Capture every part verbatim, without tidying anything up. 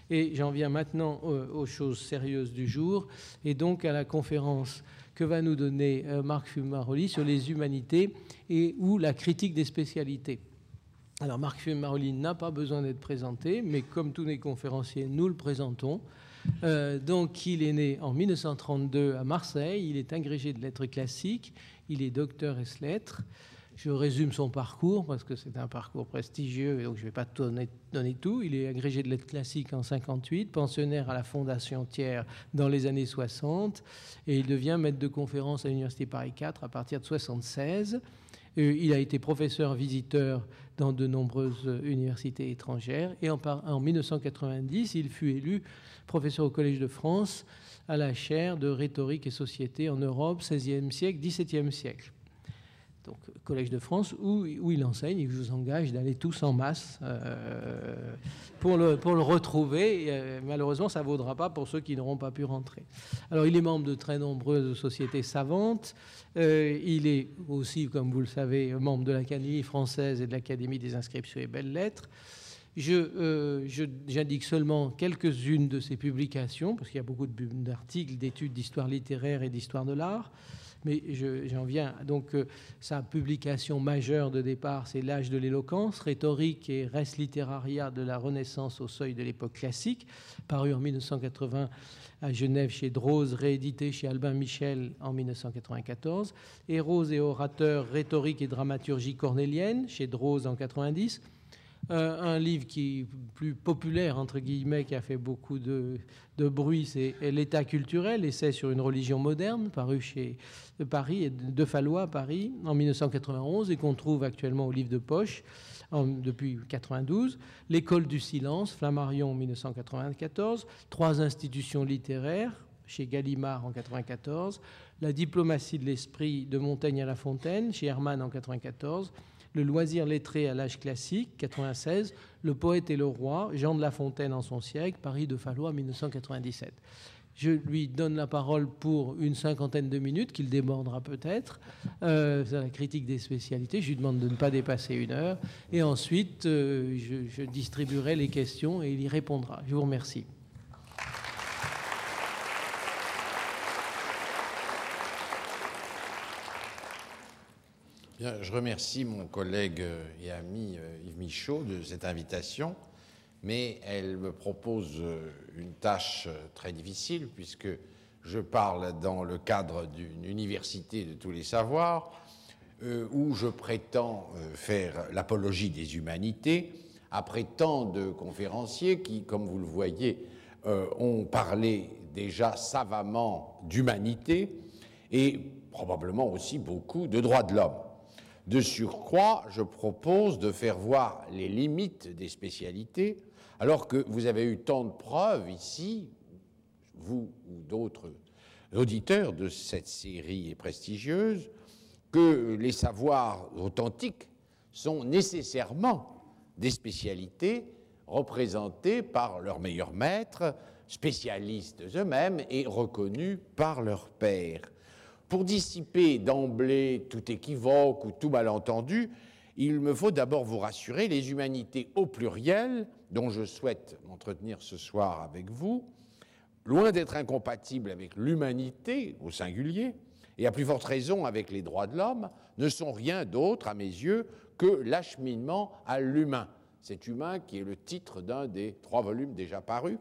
Et j'en viens maintenant aux choses sérieuses du jour, et donc à la conférence que va nous donner Marc Fumaroli sur les humanités et ou la critique des spécialités. Alors Marc Fumaroli n'a pas besoin d'être présenté, mais comme tous les conférenciers, nous le présentons. Euh, donc il est né en mille neuf cent trente-deux à Marseille, il est agrégé de lettres classiques, il est docteur ès lettres. Je résume son parcours parce que c'est un parcours prestigieux et donc je ne vais pas donner, donner tout. Il est agrégé de lettres classiques en cinquante-huit, pensionnaire à la Fondation Thiers dans les années soixante et il devient maître de conférence à l'Université Paris quatre à partir de soixante-seize. Il a été professeur visiteur dans de nombreuses universités étrangères et en, en mille neuf cent quatre-vingt-dix, il fut élu professeur au Collège de France à la chaire de rhétorique et société en Europe, seizième siècle, dix-septième siècle. Donc, Collège de France, où, où il enseigne, et je vous engage d'aller tous en masse euh, pour, le, pour le retrouver. Et, malheureusement, ça ne vaudra pas pour ceux qui n'auront pas pu rentrer. Alors, il est membre de très nombreuses sociétés savantes. Euh, il est aussi, comme vous le savez, membre de l'Académie française et de l'Académie des inscriptions et belles-lettres. Je, euh, je, j'indique seulement quelques-unes de ses publications, parce qu'il y a beaucoup d'articles, d'études d'histoire littéraire et d'histoire de l'art. Mais je, j'en viens. Donc, euh, sa publication majeure de départ, c'est L'âge de l'éloquence, rhétorique et res literaria de la Renaissance au seuil de l'époque classique, paru en mille neuf cent quatre-vingts à Genève chez Droz, réédité chez Albin Michel en mille neuf cent quatre-vingt-quatorze. Héros et orateurs, rhétorique et dramaturgie cornélienne chez Droz en quatre-vingt-dix. Euh, un livre qui est plus populaire, entre guillemets, qui a fait beaucoup de, de bruit, c'est L'État culturel, essai sur une religion moderne, paru chez Paris, de Fallois à Paris, en mille neuf cent quatre-vingt-onze, et qu'on trouve actuellement au livre de poche en, depuis quatre-vingt-douze. L'École du silence, Flammarion, mille neuf cent quatre-vingt-quatorze. Trois institutions littéraires, chez Gallimard en quatre-vingt-quatorze. La diplomatie de l'esprit, de Montaigne à La Fontaine, chez Hermann en quatre-vingt-quatorze. Le loisir lettré à l'âge classique, quatre-vingt-seize, Le poète et le roi, Jean de La Fontaine en son siècle, Paris de Fallois, mille neuf cent quatre-vingt-dix-sept. Je lui donne la parole pour une cinquantaine de minutes, qu'il débordera peut-être. Euh, c'est la critique des spécialités. Je lui demande de ne pas dépasser une heure. Et ensuite, euh, je, je distribuerai les questions et il y répondra. Je vous remercie. Bien, je remercie mon collègue et ami Yves Michaud de cette invitation, mais elle me propose une tâche très difficile puisque je parle dans le cadre d'une université de tous les savoirs euh, où je prétends faire l'apologie des humanités après tant de conférenciers qui, comme vous le voyez, euh, ont parlé déjà savamment d'humanité et probablement aussi beaucoup de droits de l'homme. De surcroît, je propose de faire voir les limites des spécialités, alors que vous avez eu tant de preuves ici, vous ou d'autres auditeurs de cette série prestigieuse, que les savoirs authentiques sont nécessairement des spécialités représentées par leurs meilleurs maîtres, spécialistes eux-mêmes et reconnus par leurs pairs. Pour dissiper d'emblée tout équivoque ou tout malentendu, il me faut d'abord vous rassurer, les humanités au pluriel, dont je souhaite m'entretenir ce soir avec vous, loin d'être incompatibles avec l'humanité au singulier, et à plus forte raison avec les droits de l'homme, ne sont rien d'autre, à mes yeux, que l'acheminement à l'humain. Cet humain qui est le titre d'un des trois volumes déjà parus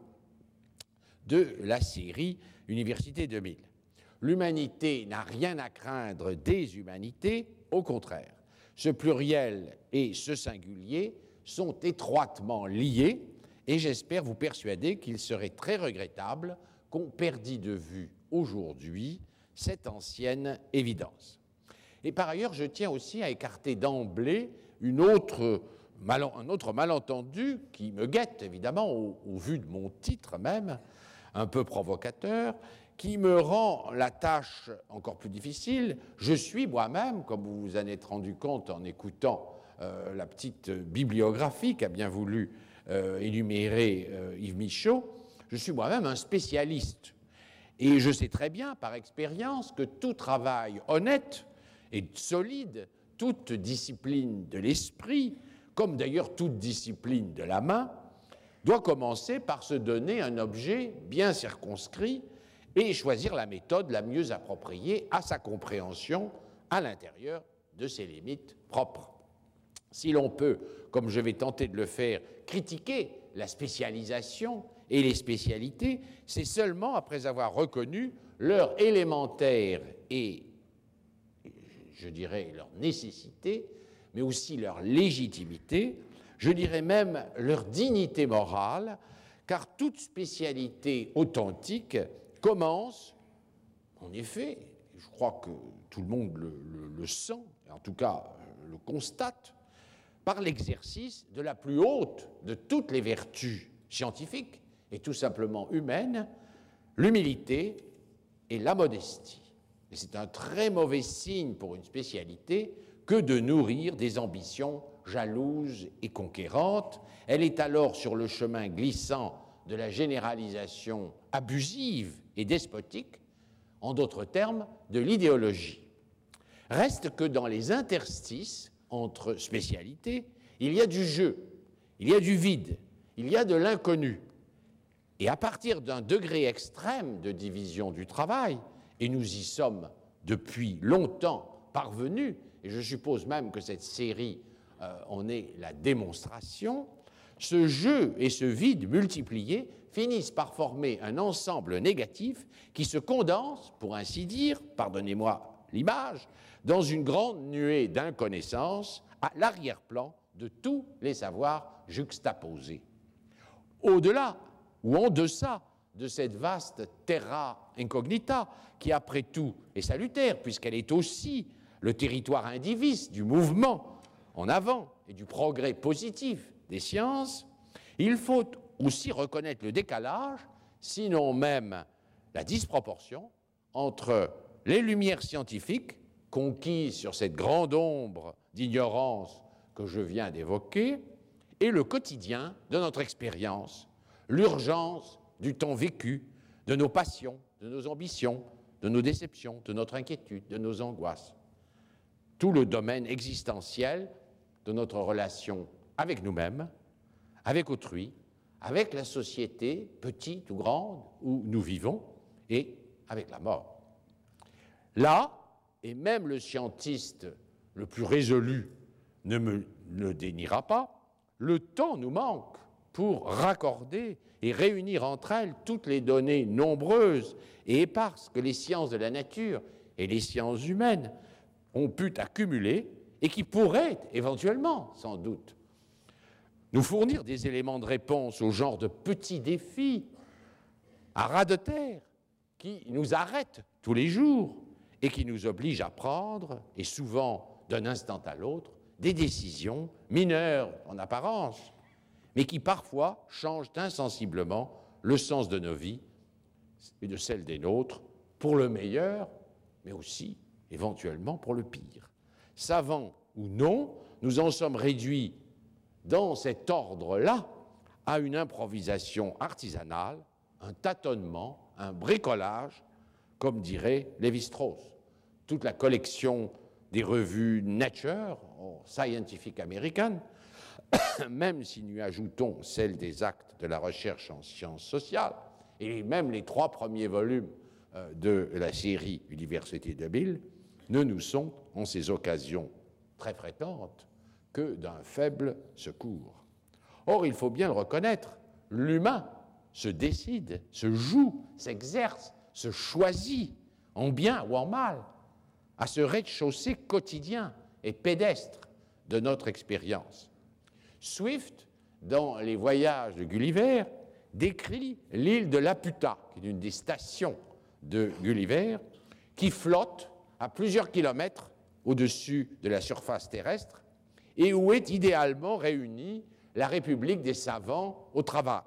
de la série Université deux mille. L'humanité n'a rien à craindre des humanités, au contraire. Ce pluriel et ce singulier sont étroitement liés et j'espère vous persuader qu'il serait très regrettable qu'on perdît de vue aujourd'hui cette ancienne évidence. Et par ailleurs, je tiens aussi à écarter d'emblée une autre, un autre malentendu qui me guette, évidemment, au, au vu de mon titre même, un peu provocateur, qui me rend la tâche encore plus difficile. Je suis moi-même, comme vous vous en êtes rendu compte en écoutant euh, la petite bibliographie qu'a bien voulu euh, énumérer euh, Yves Michaud, je suis moi-même un spécialiste. Et je sais très bien, par expérience, que tout travail honnête et solide, toute discipline de l'esprit, comme d'ailleurs toute discipline de la main, doit commencer par se donner un objet bien circonscrit et choisir la méthode la mieux appropriée à sa compréhension à l'intérieur de ses limites propres. Si l'on peut, comme je vais tenter de le faire, critiquer la spécialisation et les spécialités, c'est seulement après avoir reconnu leur élémentaire et, je dirais, leur nécessité, mais aussi leur légitimité, je dirais même leur dignité morale, car toute spécialité authentique commence, en effet, je crois que tout le monde le, le, le sent, en tout cas le constate, par l'exercice de la plus haute de toutes les vertus scientifiques et tout simplement humaines, l'humilité et la modestie. Et c'est un très mauvais signe pour une spécialité que de nourrir des ambitions jalouses et conquérantes. Elle est alors sur le chemin glissant de la généralisation abusive et despotique, en d'autres termes, de l'idéologie. Reste que dans les interstices entre spécialités, il y a du jeu, il y a du vide, il y a de l'inconnu. Et à partir d'un degré extrême de division du travail, et nous y sommes depuis longtemps parvenus, et je suppose même que cette série euh, en est la démonstration, ce jeu et ce vide multipliés finissent par former un ensemble négatif qui se condense, pour ainsi dire, pardonnez-moi l'image, dans une grande nuée d'inconnaissance à l'arrière-plan de tous les savoirs juxtaposés. Au-delà ou en deçà de cette vaste terra incognita qui, après tout, est salutaire, puisqu'elle est aussi le territoire indivis du mouvement en avant et du progrès positif des sciences, il faut aussi reconnaître le décalage, sinon même la disproportion, entre les lumières scientifiques conquises sur cette grande ombre d'ignorance que je viens d'évoquer et le quotidien de notre expérience, l'urgence du temps vécu, de nos passions, de nos ambitions, de nos déceptions, de notre inquiétude, de nos angoisses. Tout le domaine existentiel de notre relation avec nous-mêmes, avec autrui, avec la société, petite ou grande, où nous vivons, et avec la mort. Là, et même le scientiste le plus résolu ne me le déniera pas, le temps nous manque pour raccorder et réunir entre elles toutes les données nombreuses et éparses que les sciences de la nature et les sciences humaines ont pu accumuler et qui pourraient éventuellement, sans doute, nous fournir des éléments de réponse au genre de petits défis à ras de terre qui nous arrêtent tous les jours et qui nous obligent à prendre, et souvent d'un instant à l'autre, des décisions mineures en apparence, mais qui parfois changent insensiblement le sens de nos vies et de celle des nôtres, pour le meilleur, mais aussi éventuellement pour le pire. Savants ou non, nous en sommes réduits dans cet ordre-là à une improvisation artisanale, un tâtonnement, un bricolage, comme dirait Lévi-Strauss. Toute la collection des revues Nature, Scientific American, même si nous ajoutons celle des actes de la recherche en sciences sociales, et même les trois premiers volumes de la série Université de Bill, ne nous sont, en ces occasions très fréquentes, que d'un faible secours. Or, il faut bien le reconnaître, l'humain se décide, se joue, s'exerce, se choisit, en bien ou en mal, à ce rez-de-chaussée quotidien et pédestre de notre expérience. Swift, dans Les Voyages de Gulliver, décrit l'île de Laputa, qui est une des stations de Gulliver, qui flotte à plusieurs kilomètres au-dessus de la surface terrestre et où est idéalement réunie la République des savants au travail.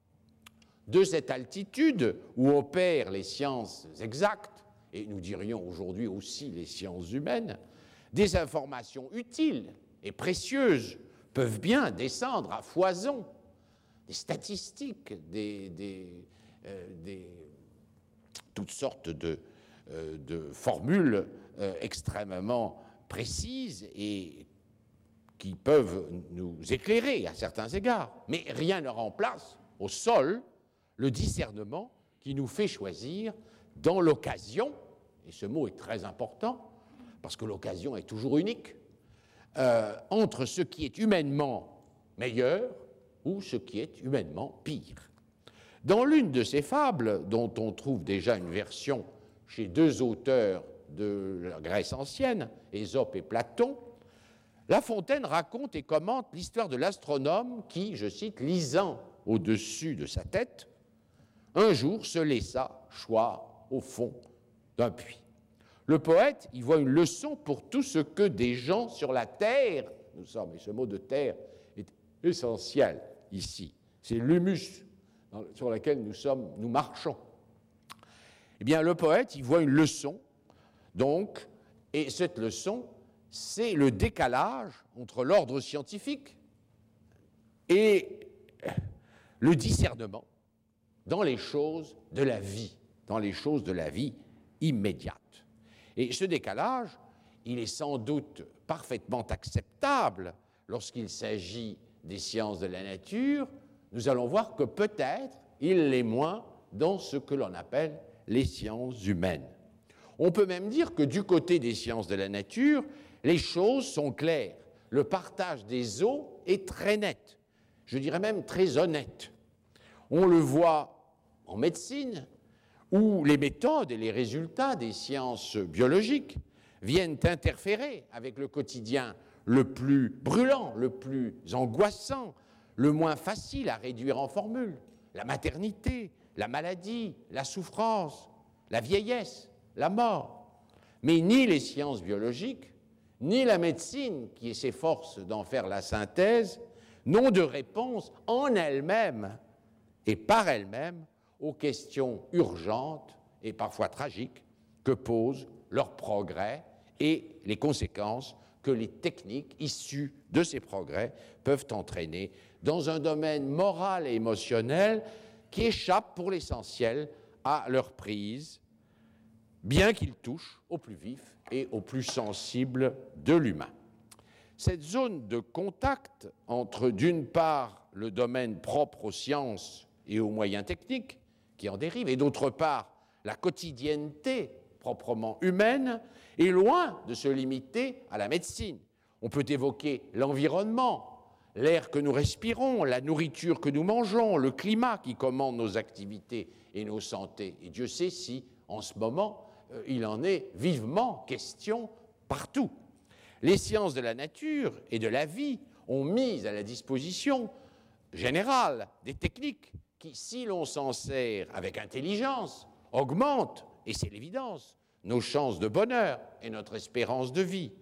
De cette altitude où opèrent les sciences exactes, et nous dirions aujourd'hui aussi les sciences humaines, des informations utiles et précieuses peuvent bien descendre à foison. Des statistiques, des, des, euh, des, toutes sortes de, euh, de formules euh, extrêmement précises et qui peuvent nous éclairer à certains égards, mais rien ne remplace au sol le discernement qui nous fait choisir dans l'occasion, et ce mot est très important, parce que l'occasion est toujours unique, euh, entre ce qui est humainement meilleur ou ce qui est humainement pire. Dans l'une de ces fables, dont on trouve déjà une version chez deux auteurs de la Grèce ancienne, Ésope et Platon, La Fontaine raconte et commente l'histoire de l'astronome qui, je cite, lisant au-dessus de sa tête, un jour se laissa choir au fond d'un puits. Le poète y voit une leçon pour tout ce que des gens sur la terre, nous sommes, et ce mot de terre est essentiel ici, c'est l'humus sur lequel nous sommes, nous marchons. Eh bien, le poète y voit une leçon, donc, et cette leçon, c'est le décalage entre l'ordre scientifique et le discernement dans les choses de la vie, dans les choses de la vie immédiate. Et ce décalage, il est sans doute parfaitement acceptable lorsqu'il s'agit des sciences de la nature. Nous allons voir que peut-être il l'est moins dans ce que l'on appelle les sciences humaines. On peut même dire que du côté des sciences de la nature, les choses sont claires. Le partage des eaux est très net, je dirais même très honnête. On le voit en médecine, où les méthodes et les résultats des sciences biologiques viennent interférer avec le quotidien le plus brûlant, le plus angoissant, le moins facile à réduire en formule, la maternité, la maladie, la souffrance, la vieillesse, la mort. Mais ni les sciences biologiques, ni la médecine, qui s'efforce d'en faire la synthèse, n'ont de réponse en elles-mêmes et par elles-mêmes aux questions urgentes et parfois tragiques que posent leurs progrès et les conséquences que les techniques issues de ces progrès peuvent entraîner dans un domaine moral et émotionnel qui échappe pour l'essentiel à leur prise, bien qu'ils touchent au plus vif et au plus sensible de l'humain. Cette zone de contact entre, d'une part, le domaine propre aux sciences et aux moyens techniques qui en dérivent, et d'autre part, la quotidienneté proprement humaine, est loin de se limiter à la médecine. On peut évoquer l'environnement, l'air que nous respirons, la nourriture que nous mangeons, le climat qui commande nos activités et nos santé. Et Dieu sait si, en ce moment, euh, il en est vivement question partout. Les sciences de la nature et de la vie ont mis à la disposition générale des techniques qui, si l'on s'en sert avec intelligence, augmentent, et c'est l'évidence, nos chances de bonheur et notre espérance de vie.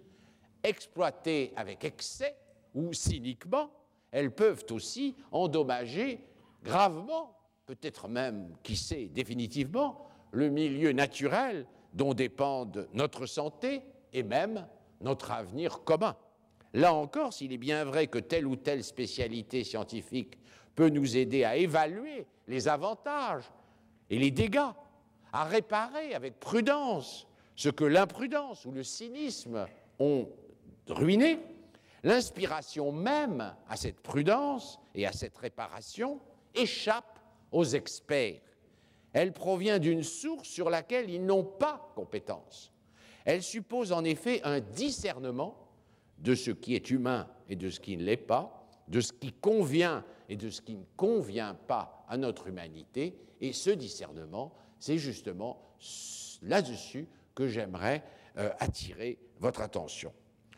Exploitées avec excès ou cyniquement, elles peuvent aussi endommager gravement, peut-être même, qui sait, définitivement, le milieu naturel dont dépendent notre santé et même notre avenir commun. Là encore, s'il est bien vrai que telle ou telle spécialité scientifique peut nous aider à évaluer les avantages et les dégâts, à réparer avec prudence ce que l'imprudence ou le cynisme ont ruiné, l'inspiration même à cette prudence et à cette réparation échappe aux experts. Elle provient d'une source sur laquelle ils n'ont pas compétence. Elle suppose en effet un discernement de ce qui est humain et de ce qui ne l'est pas, de ce qui convient et de ce qui ne convient pas à notre humanité. Et ce discernement, c'est justement là-dessus que j'aimerais euh, attirer votre attention.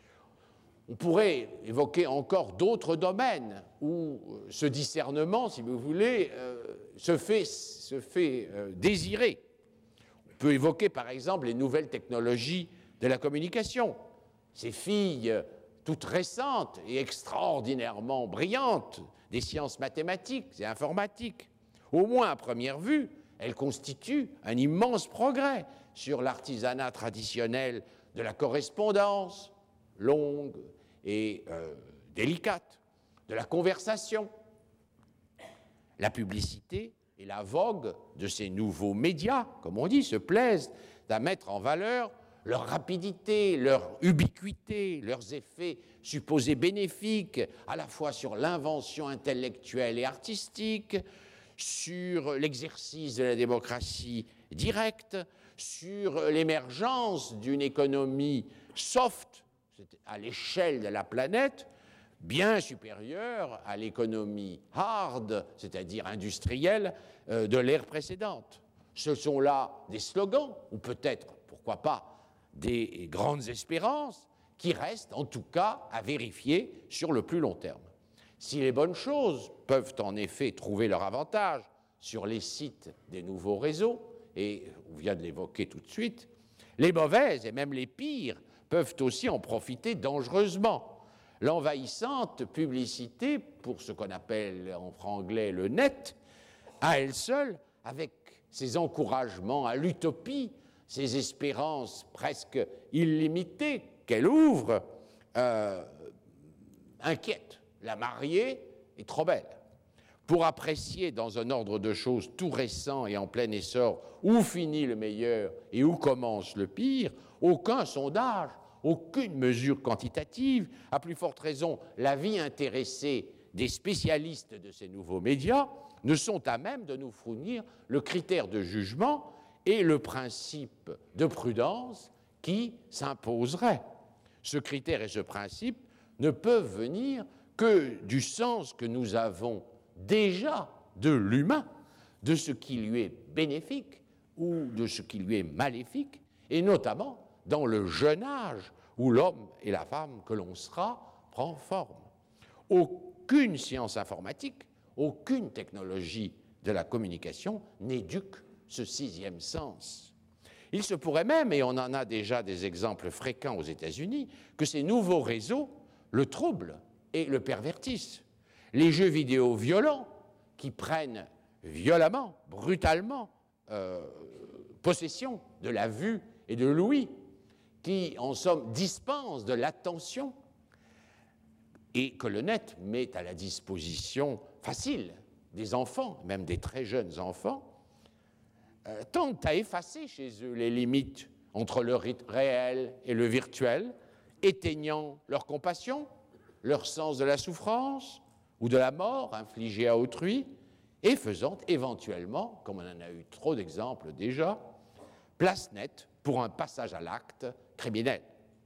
On pourrait évoquer encore d'autres domaines où ce discernement, si vous voulez, euh, se fait, se fait euh, désirer. On peut évoquer par exemple les nouvelles technologies de la communication. Ces filles toutes récentes et extraordinairement brillantes des sciences mathématiques et informatiques. Au moins à première vue, elles constituent un immense progrès sur l'artisanat traditionnel de la correspondance longue et euh, délicate, de la conversation. La publicité et la vogue de ces nouveaux médias, comme on dit, se plaisent à mettre en valeur leur rapidité, leur ubiquité, leurs effets supposés bénéfiques, à la fois sur l'invention intellectuelle et artistique, sur l'exercice de la démocratie directe, sur l'émergence d'une économie soft, à l'échelle de la planète, bien supérieure à l'économie hard, c'est-à-dire industrielle, euh, de l'ère précédente. Ce sont là des slogans, ou peut-être, pourquoi pas, des grandes espérances, qui restent en tout cas à vérifier sur le plus long terme. Si les bonnes choses peuvent en effet trouver leur avantage sur les sites des nouveaux réseaux, et on vient de l'évoquer tout de suite, les mauvaises et même les pires peuvent aussi en profiter dangereusement. L'envahissante publicité, pour ce qu'on appelle en franglais le net, à elle seule, avec ses encouragements à l'utopie, ses espérances presque illimitées qu'elle ouvre, euh, inquiète. La mariée est trop belle. Pour apprécier dans un ordre de choses tout récent et en plein essor où finit le meilleur et où commence le pire, aucun sondage, aucune mesure quantitative, à plus forte raison l'avis intéressé des spécialistes de ces nouveaux médias, ne sont à même de nous fournir le critère de jugement et le principe de prudence qui s'imposerait. Ce critère et ce principe ne peuvent venir que du sens que nous avons déjà de l'humain, de ce qui lui est bénéfique ou de ce qui lui est maléfique, et notamment dans le jeune âge où l'homme et la femme que l'on sera prend forme. Aucune science informatique, aucune technologie de la communication n'éduque ce sixième sens. Il se pourrait même, et on en a déjà des exemples fréquents aux États-Unis, que ces nouveaux réseaux le troublent et le pervertissent. Les jeux vidéo violents qui prennent violemment, brutalement, euh, possession de la vue et de l'ouïe, qui en somme dispensent de l'attention et que le net met à la disposition facile des enfants, même des très jeunes enfants, euh, tendent à effacer chez eux les limites entre le réel et le virtuel, éteignant leur compassion, leur sens de la souffrance ou de la mort infligée à autrui, et faisant éventuellement, comme on en a eu trop d'exemples déjà, place nette pour un passage à l'acte criminel.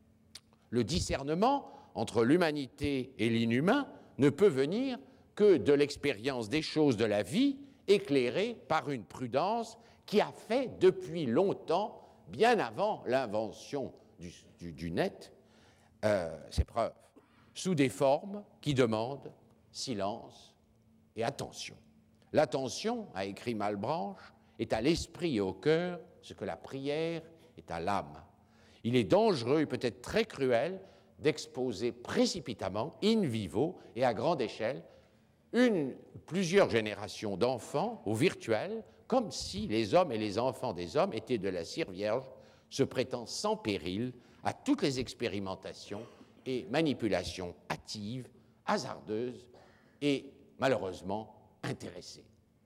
Le discernement entre l'humanité et l'inhumain ne peut venir que de l'expérience des choses de la vie, éclairée par une prudence qui a fait depuis longtemps, bien avant l'invention du, du, du net, euh, ses preuves, sous des formes qui demandent silence et attention. L'attention, a écrit Malebranche, est à l'esprit et au cœur ce que la prière est à l'âme. Il est dangereux et peut-être très cruel d'exposer précipitamment, in vivo et à grande échelle, une, plusieurs générations d'enfants au virtuel, comme si les hommes et les enfants des hommes étaient de la cire vierge, se prêtant sans péril à toutes les expérimentations et manipulations hâtives, hasardeuses et malheureusement intéressées.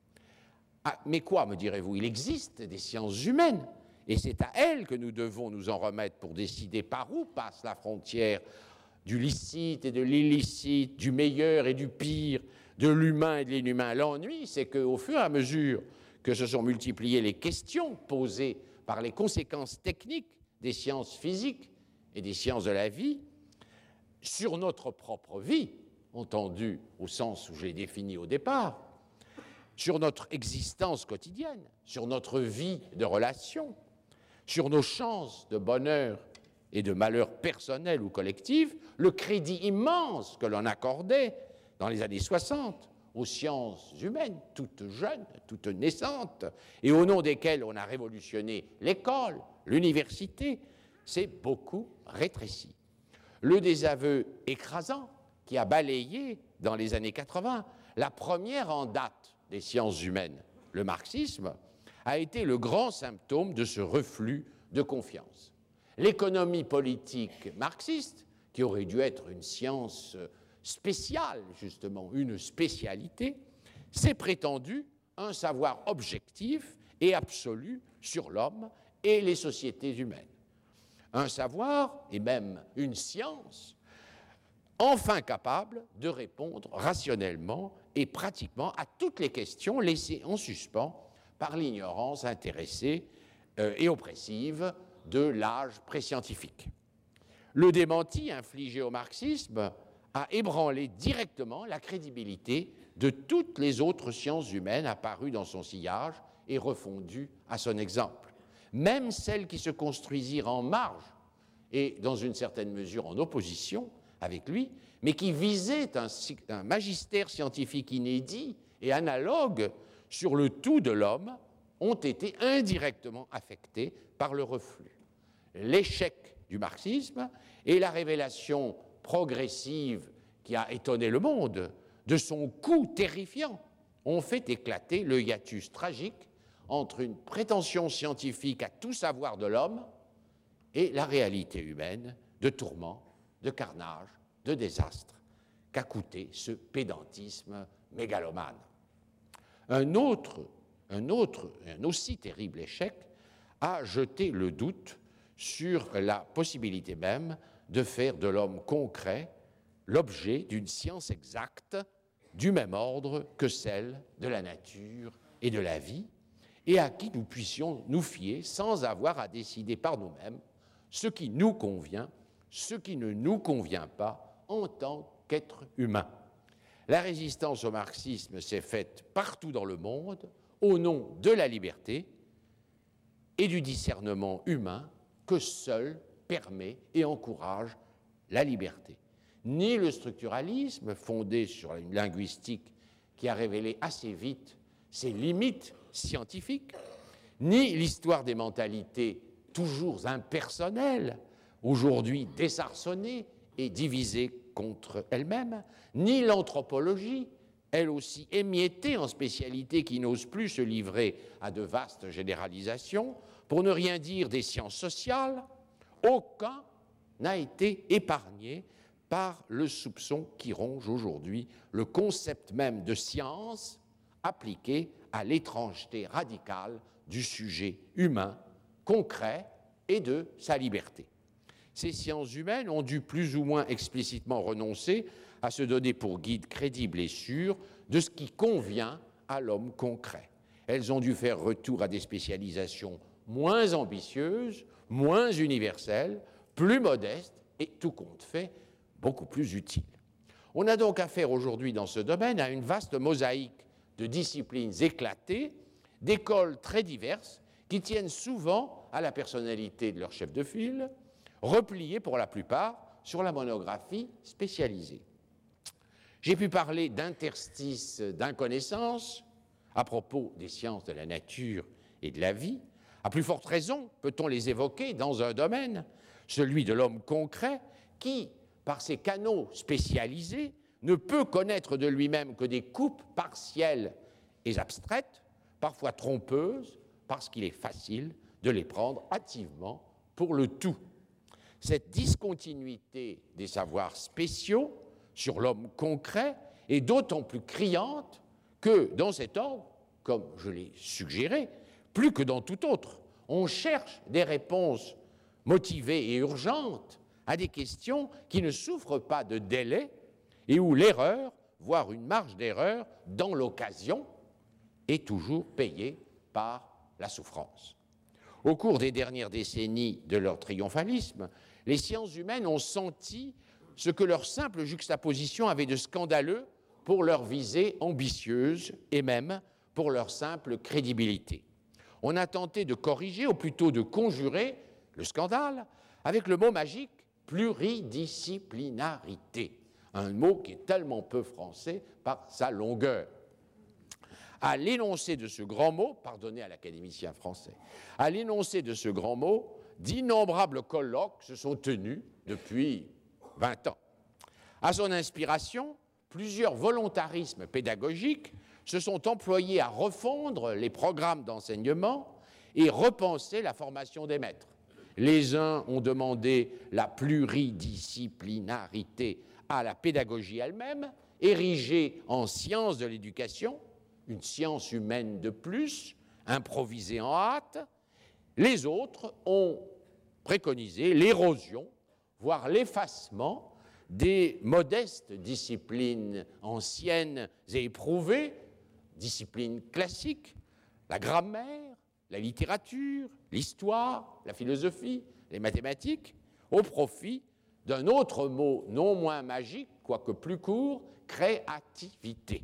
Ah, mais quoi, me direz-vous? Il existe des sciences humaines, et c'est à elles que nous devons nous en remettre pour décider par où passe la frontière du licite et de l'illicite, du meilleur et du pire, de l'humain et de l'inhumain. L'ennui, c'est qu'au fur et à mesure que se sont multipliées les questions posées par les conséquences techniques des sciences physiques et des sciences de la vie, sur notre propre vie, entendu au sens où je l'ai défini au départ, sur notre existence quotidienne, sur notre vie de relation, sur nos chances de bonheur et de malheur personnel ou collectif, le crédit immense que l'on accordait dans les années soixante aux sciences humaines, toutes jeunes, toutes naissantes, et au nom desquelles on a révolutionné l'école, l'université, s'est beaucoup rétréci. Le désaveu écrasant qui a balayé dans les années quatre-vingts la première en date des sciences humaines, le marxisme, a été le grand symptôme de ce reflux de confiance. L'économie politique marxiste, qui aurait dû être une science spéciale, justement, une spécialité, s'est prétendu un savoir objectif et absolu sur l'homme et les sociétés humaines. un savoir et même une science enfin capable de répondre rationnellement et pratiquement à toutes les questions laissées en suspens par l'ignorance intéressée euh, et oppressive de l'âge préscientifique. Le démenti infligé au marxisme a ébranlé directement la crédibilité de toutes les autres sciences humaines apparues dans son sillage et refondues à son exemple, même celles qui se construisirent en marge et dans une certaine mesure en opposition avec lui, mais qui visaient un, un magistère scientifique inédit et analogue sur le tout de l'homme, ont été indirectement affectés par le reflux. L'échec du marxisme et la révélation progressive qui a étonné le monde de son coût terrifiant ont fait éclater le hiatus tragique entre une prétention scientifique à tout savoir de l'homme et la réalité humaine de tourments, de carnage, de désastre qu'a coûté ce pédantisme mégalomane. Un autre, un autre, un aussi terrible échec a jeté le doute sur la possibilité même de faire de l'homme concret l'objet d'une science exacte du même ordre que celle de la nature et de la vie, et à qui nous puissions nous fier sans avoir à décider par nous-mêmes ce qui nous convient, ce qui ne nous convient pas en tant qu'être humain. La résistance au marxisme s'est faite partout dans le monde au nom de la liberté et du discernement humain que seul permet et encourage la liberté. Ni le structuralisme, fondé sur une linguistique qui a révélé assez vite ses limites scientifiques, ni l'histoire des mentalités toujours impersonnelles, aujourd'hui désarçonnées et divisées contre elles-mêmes, ni l'anthropologie, elle aussi émiettée en spécialités qui n'osent plus se livrer à de vastes généralisations, pour ne rien dire des sciences sociales, aucun n'a été épargné par le soupçon qui ronge aujourd'hui le concept même de science appliqué à l'étrangeté radicale du sujet humain, concret et de sa liberté. Ces sciences humaines ont dû plus ou moins explicitement renoncer à se donner pour guide crédible et sûr de ce qui convient à l'homme concret. Elles ont dû faire retour à des spécialisations moins ambitieuses, moins universelles, plus modestes et, tout compte fait, beaucoup plus utiles. On a donc affaire aujourd'hui dans ce domaine à une vaste mosaïque de disciplines éclatées, d'écoles très diverses, qui tiennent souvent à la personnalité de leur chef de file, repliées pour la plupart sur la monographie spécialisée. J'ai pu parler d'interstices d'inconnaissance à propos des sciences de la nature et de la vie. À plus forte raison, peut-on les évoquer dans un domaine, celui de l'homme concret, qui, par ses canaux spécialisés, ne peut connaître de lui-même que des coupes partielles et abstraites, parfois trompeuses, parce qu'il est facile de les prendre hâtivement pour le tout. Cette discontinuité des savoirs spéciaux sur l'homme concret est d'autant plus criante que, dans cet ordre, comme je l'ai suggéré, plus que dans tout autre, on cherche des réponses motivées et urgentes à des questions qui ne souffrent pas de délai et où l'erreur, voire une marge d'erreur dans l'occasion, est toujours payée par la souffrance. Au cours des dernières décennies de leur triomphalisme, les sciences humaines ont senti ce que leur simple juxtaposition avait de scandaleux pour leur visée ambitieuse et même pour leur simple crédibilité. On a tenté de corriger, ou plutôt de conjurer, le scandale avec le mot magique pluridisciplinarité, un mot qui est tellement peu français par sa longueur. À l'énoncé de ce grand mot, pardonnez à l'académicien français, à l'énoncé de ce grand mot, d'innombrables colloques se sont tenus depuis vingt ans. À son inspiration, plusieurs volontarismes pédagogiques se sont employés à refondre les programmes d'enseignement et repenser la formation des maîtres. Les uns ont demandé la pluridisciplinarité à la pédagogie elle-même, érigée en science de l'éducation, une science humaine de plus, improvisée en hâte. Les autres ont préconisé l'érosion, voire l'effacement des modestes disciplines anciennes et éprouvées, disciplines classiques, la grammaire, la littérature, l'histoire, la philosophie, les mathématiques, au profit d'un autre mot non moins magique, quoique plus court, créativité.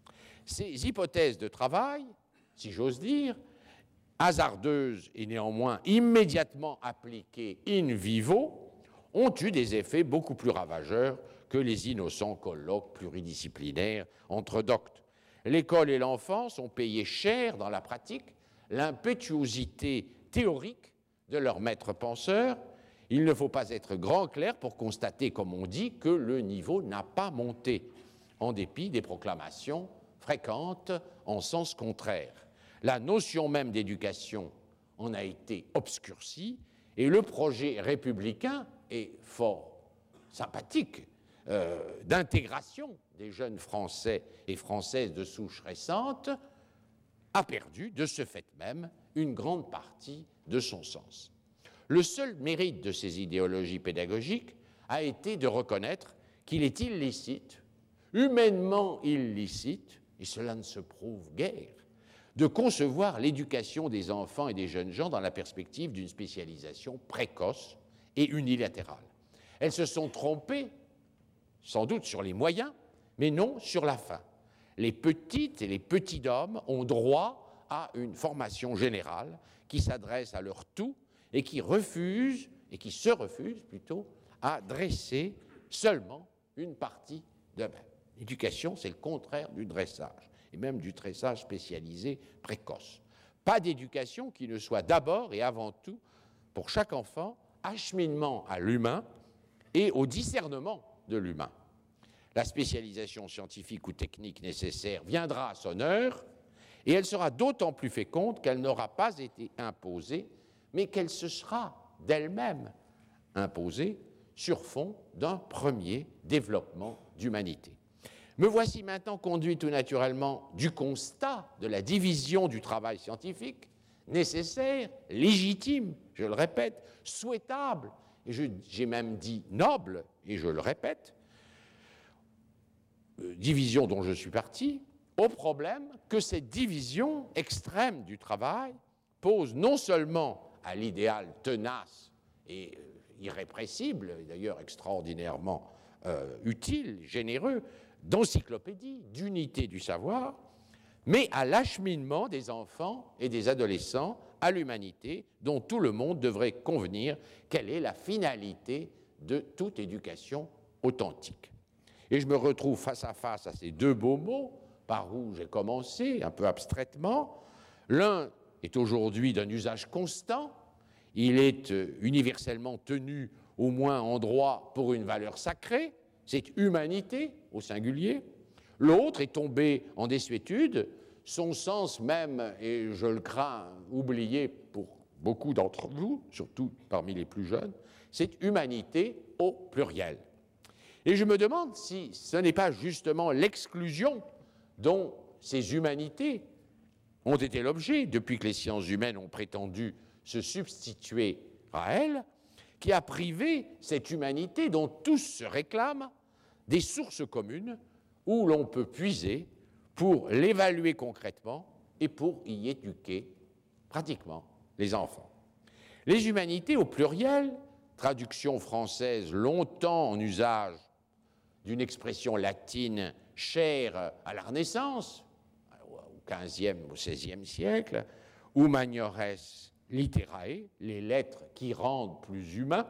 Ces hypothèses de travail, si j'ose dire, hasardeuses et néanmoins immédiatement appliquées in vivo, ont eu des effets beaucoup plus ravageurs que les innocents colloques pluridisciplinaires entre doctes. L'école et l'enfance ont payé cher dans la pratique l'impétuosité théorique de leurs maîtres penseurs. Il ne faut pas être grand clerc pour constater, comme on dit, que le niveau n'a pas monté, en dépit des proclamations fréquentes en sens contraire. La notion même d'éducation en a été obscurcie et le projet républicain est fort sympathique euh, d'intégration des jeunes Français et Françaises de souche récente a perdu de ce fait même une grande partie de son sens. Le seul mérite de ces idéologies pédagogiques a été de reconnaître qu'il est illicite, humainement illicite, et cela ne se prouve guère, de concevoir l'éducation des enfants et des jeunes gens dans la perspective d'une spécialisation précoce et unilatérale. Elles se sont trompées, sans doute sur les moyens, mais non sur la fin. Les petites et les petits hommes ont droit à une formation générale qui s'adresse à leur tout et qui refuse, et qui se refuse plutôt, à dresser seulement une partie d'eux-mêmes. L'éducation, c'est le contraire du dressage, et même du dressage spécialisé précoce. Pas d'éducation qui ne soit d'abord et avant tout, pour chaque enfant, acheminement à l'humain et au discernement de l'humain. La spécialisation scientifique ou technique nécessaire viendra à son heure, et elle sera d'autant plus féconde qu'elle n'aura pas été imposée, mais qu'elle se sera d'elle-même imposée sur fond d'un premier développement d'humanité. Me voici maintenant conduit tout naturellement du constat de la division du travail scientifique, nécessaire, légitime, je le répète, souhaitable, et je, j'ai même dit noble, et je le répète, euh, division dont je suis parti, au problème que cette division extrême du travail pose non seulement à l'idéal tenace et euh, irrépressible, et d'ailleurs extraordinairement euh, utile, généreux, d'encyclopédie, d'unité du savoir, mais à l'acheminement des enfants et des adolescents à l'humanité dont tout le monde devrait convenir quelle est la finalité de toute éducation authentique. Et je me retrouve face à face à ces deux beaux mots, par où j'ai commencé, un peu abstraitement. L'un est aujourd'hui d'un usage constant, il est universellement tenu au moins en droit pour une valeur sacrée, c'est humanité au singulier. L'autre est tombé en désuétude, son sens même, et je le crains, oublié pour beaucoup d'entre vous, surtout parmi les plus jeunes, c'est humanité au pluriel. Et je me demande si ce n'est pas justement l'exclusion dont ces humanités ont été l'objet, depuis que les sciences humaines ont prétendu se substituer à elles, qui a privé cette humanité dont tous se réclament des sources communes où l'on peut puiser pour l'évaluer concrètement et pour y éduquer pratiquement les enfants. Les humanités au pluriel, traduction française longtemps en usage d'une expression latine chère à la Renaissance, au quinzième, au seizième siècle, humaniores literae, les lettres qui rendent plus humain,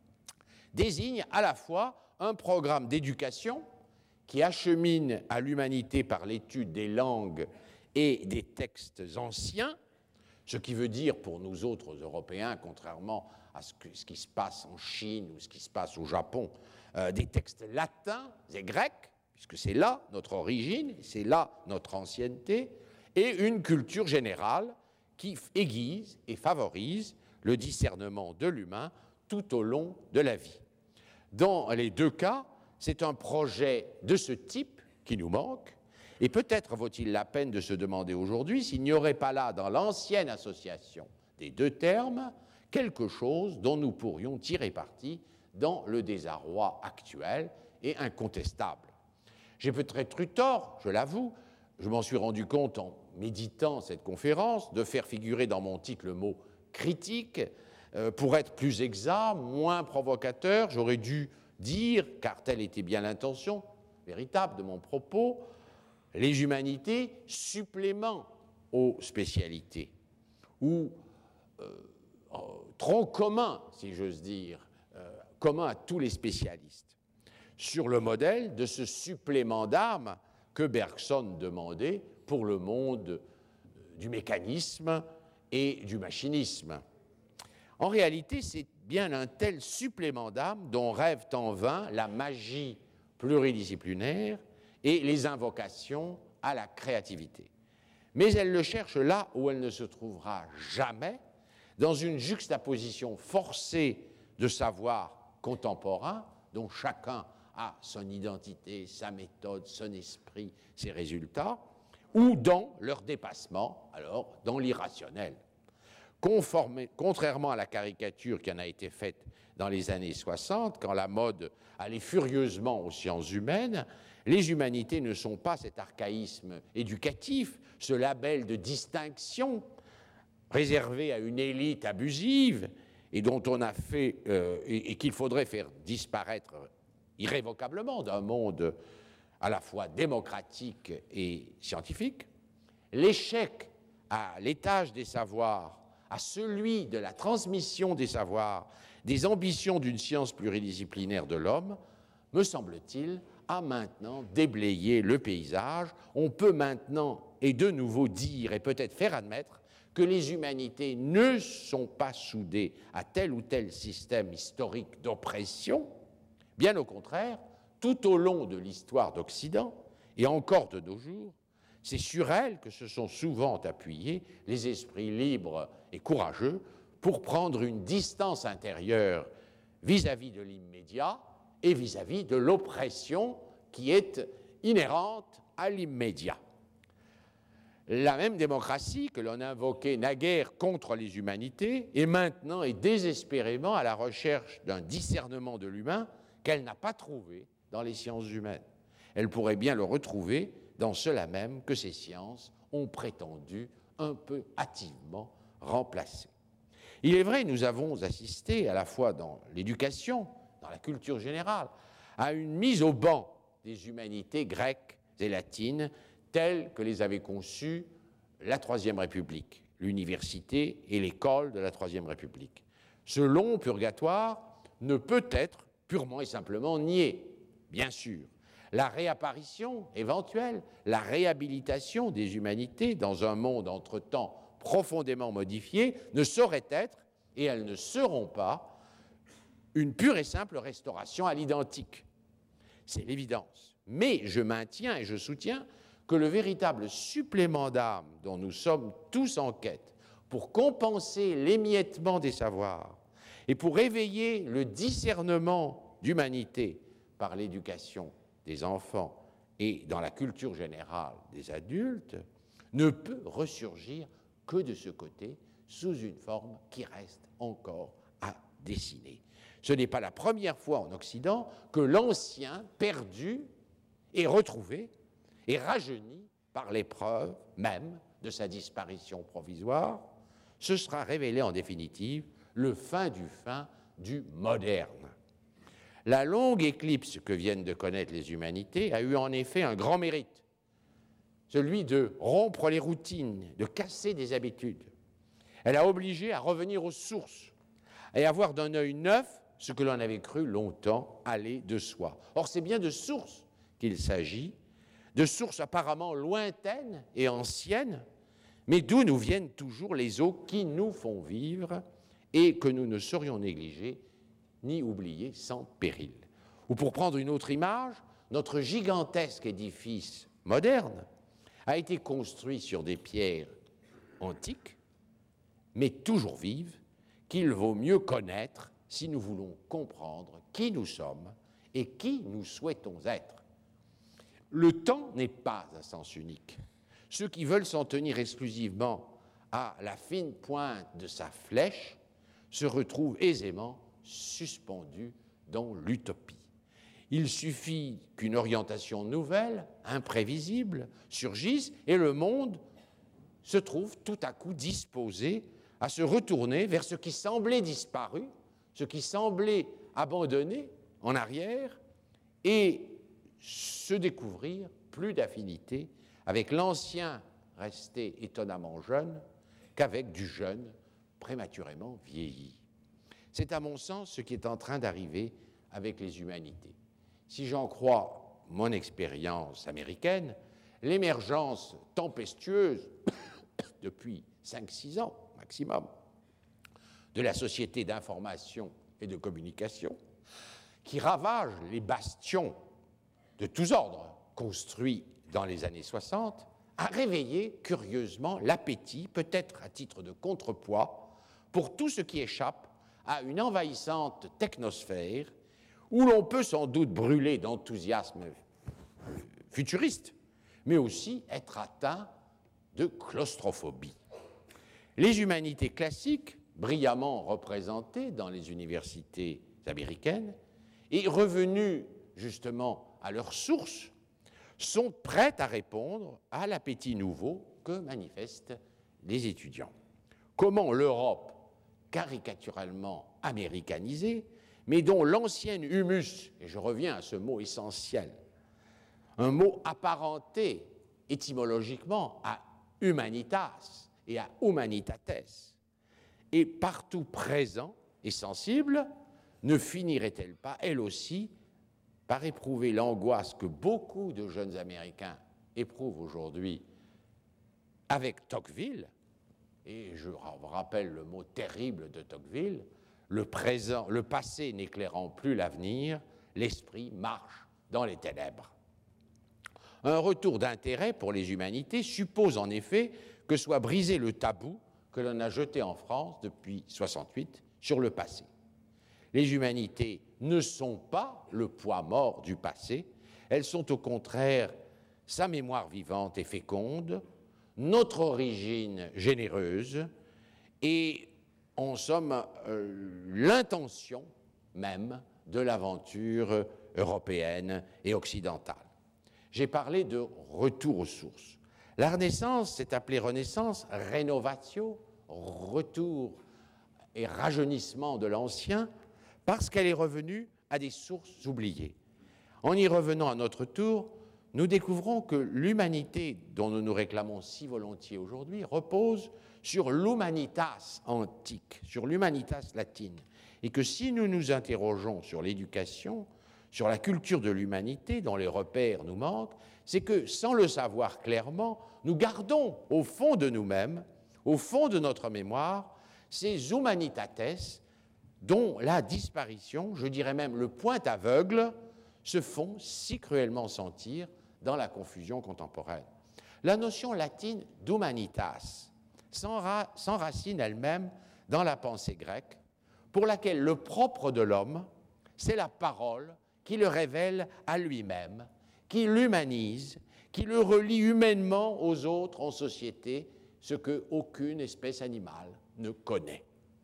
désigne à la fois un programme d'éducation qui achemine à l'humanité par l'étude des langues et des textes anciens, ce qui veut dire pour nous autres Européens, contrairement à ce, que, ce qui se passe en Chine ou ce qui se passe au Japon, euh, des textes latins et grecs, puisque c'est là notre origine, c'est là notre ancienneté, et une culture générale qui aiguise et favorise le discernement de l'humain tout au long de la vie. Dans les deux cas, c'est un projet de ce type qui nous manque, et peut-être vaut-il la peine de se demander aujourd'hui s'il n'y aurait pas là, dans l'ancienne association des deux termes, quelque chose dont nous pourrions tirer parti dans le désarroi actuel et incontestable. J'ai peut-être eu tort, je l'avoue, je m'en suis rendu compte en méditant cette conférence, de faire figurer dans mon titre le mot « critique ». Euh, pour être plus exact, moins provocateur, j'aurais dû dire, car telle était bien l'intention véritable de mon propos, les humanités supplément aux spécialités, ou euh, tronc commun, si j'ose dire, euh, commun à tous les spécialistes, sur le modèle de ce supplément d'âme que Bergson demandait pour le monde du mécanisme et du machinisme. En réalité, c'est bien un tel supplément d'âme dont rêvent en vain la magie pluridisciplinaire et les invocations à la créativité. Mais elle le cherche là où elle ne se trouvera jamais, dans une juxtaposition forcée de savoirs contemporains dont chacun a son identité, sa méthode, son esprit, ses résultats, ou dans leur dépassement, alors dans l'irrationnel. Conformé, contrairement à la caricature qui en a été faite dans les années soixante, quand la mode allait furieusement aux sciences humaines, les humanités ne sont pas cet archaïsme éducatif, ce label de distinction réservé à une élite abusive et dont on a fait euh, et, et qu'il faudrait faire disparaître irrévocablement d'un monde à la fois démocratique et scientifique. L'échec à l'étage des savoirs, à celui de la transmission des savoirs, des ambitions d'une science pluridisciplinaire de l'homme, me semble-t-il, a maintenant déblayé le paysage. On peut maintenant et de nouveau dire et peut-être faire admettre que les humanités ne sont pas soudées à tel ou tel système historique d'oppression. Bien au contraire, tout au long de l'histoire d'Occident, et encore de nos jours, c'est sur elles que se sont souvent appuyés les esprits libres et courageux pour prendre une distance intérieure vis-à-vis de l'immédiat et vis-à-vis de l'oppression qui est inhérente à l'immédiat. La même démocratie que l'on invoquait naguère contre les humanités est maintenant et désespérément à la recherche d'un discernement de l'humain qu'elle n'a pas trouvé dans les sciences humaines. Elle pourrait bien le retrouver dans cela même que ces sciences ont prétendu un peu hâtivement remplacer. Il est vrai, nous avons assisté à la fois dans l'éducation, dans la culture générale, à une mise au ban des humanités grecques et latines telles que les avait conçues la Troisième République, l'université et l'école de la Troisième République. Ce long purgatoire ne peut être purement et simplement nié, bien sûr. La réapparition éventuelle, la réhabilitation des humanités dans un monde entre-temps profondément modifié ne saurait être, et elles ne seront pas, une pure et simple restauration à l'identique. C'est l'évidence. Mais je maintiens et je soutiens que le véritable supplément d'âme dont nous sommes tous en quête pour compenser l'émiettement des savoirs et pour éveiller le discernement d'humanité par l'éducation des enfants et dans la culture générale des adultes, ne peut ressurgir que de ce côté, sous une forme qui reste encore à dessiner. Ce n'est pas la première fois en Occident que l'ancien, perdu, est retrouvé et rajeuni par l'épreuve même de sa disparition provisoire. Ce sera révélé en définitive le fin du fin du moderne. La longue éclipse que viennent de connaître les humanités a eu en effet un grand mérite, celui de rompre les routines, de casser des habitudes. Elle a obligé à revenir aux sources et à voir d'un œil neuf ce que l'on avait cru longtemps aller de soi. Or, c'est bien de sources qu'il s'agit, de sources apparemment lointaines et anciennes, mais d'où nous viennent toujours les eaux qui nous font vivre et que nous ne saurions négliger ni oublier sans péril. Ou pour prendre une autre image, notre gigantesque édifice moderne a été construit sur des pierres antiques, mais toujours vives, qu'il vaut mieux connaître si nous voulons comprendre qui nous sommes et qui nous souhaitons être. Le temps n'est pas à sens unique. Ceux qui veulent s'en tenir exclusivement à la fine pointe de sa flèche se retrouve aisément suspendu dans l'utopie. Il suffit qu'une orientation nouvelle, imprévisible, surgisse et le monde se trouve tout à coup disposé à se retourner vers ce qui semblait disparu, ce qui semblait abandonné en arrière et se découvrir plus d'affinité avec l'ancien resté étonnamment jeune qu'avec du jeune prématurément vieilli. C'est à mon sens ce qui est en train d'arriver avec les humanités. Si j'en crois mon expérience américaine, l'émergence tempéstueuse depuis cinq six ans maximum de la société d'information et de communication qui ravage les bastions de tous ordres construits dans les années soixante a réveillé curieusement l'appétit, peut-être à titre de contrepoids, pour tout ce qui échappe à une envahissante technosphère où l'on peut sans doute brûler d'enthousiasme futuriste, mais aussi être atteint de claustrophobie. Les humanités classiques, brillamment représentées dans les universités américaines et revenues justement à leur source, sont prêtes à répondre à l'appétit nouveau que manifestent les étudiants. Comment l'Europe, caricaturalement américanisée, mais dont l'ancienne humus, et je reviens à ce mot essentiel, un mot apparenté étymologiquement à humanitas et à humanitates, et partout présent et sensible, ne finirait-elle pas, elle aussi, par éprouver l'angoisse que beaucoup de jeunes Américains éprouvent aujourd'hui avec Tocqueville, et je rappelle le mot terrible de Tocqueville, le présent, le passé n'éclairant plus l'avenir, l'esprit marche dans les ténèbres. Un retour d'intérêt pour les humanités suppose en effet que soit brisé le tabou que l'on a jeté en France depuis soixante-huit sur le passé. Les humanités ne sont pas le poids mort du passé, elles sont au contraire sa mémoire vivante et féconde, notre origine généreuse et, en somme, euh, l'intention même de l'aventure européenne et occidentale. J'ai parlé de retour aux sources. La Renaissance s'est appelée Renaissance, rénovatio, retour et rajeunissement de l'ancien, parce qu'elle est revenue à des sources oubliées. En y revenant à notre tour, nous découvrons que l'humanité dont nous nous réclamons si volontiers aujourd'hui repose sur l'humanitas antique, sur l'humanitas latine, et que si nous nous interrogeons sur l'éducation, sur la culture de l'humanité dont les repères nous manquent, c'est que, sans le savoir clairement, nous gardons au fond de nous-mêmes, au fond de notre mémoire, ces humanitates dont la disparition, je dirais même le point aveugle, se font si cruellement sentir dans la confusion contemporaine. La notion latine d'humanitas s'enracine elle-même dans la pensée grecque, pour laquelle le propre de l'homme, c'est la parole qui le révèle à lui-même, qui l'humanise, qui le relie humainement aux autres en société, ce qu'aucune espèce animale ne connaît.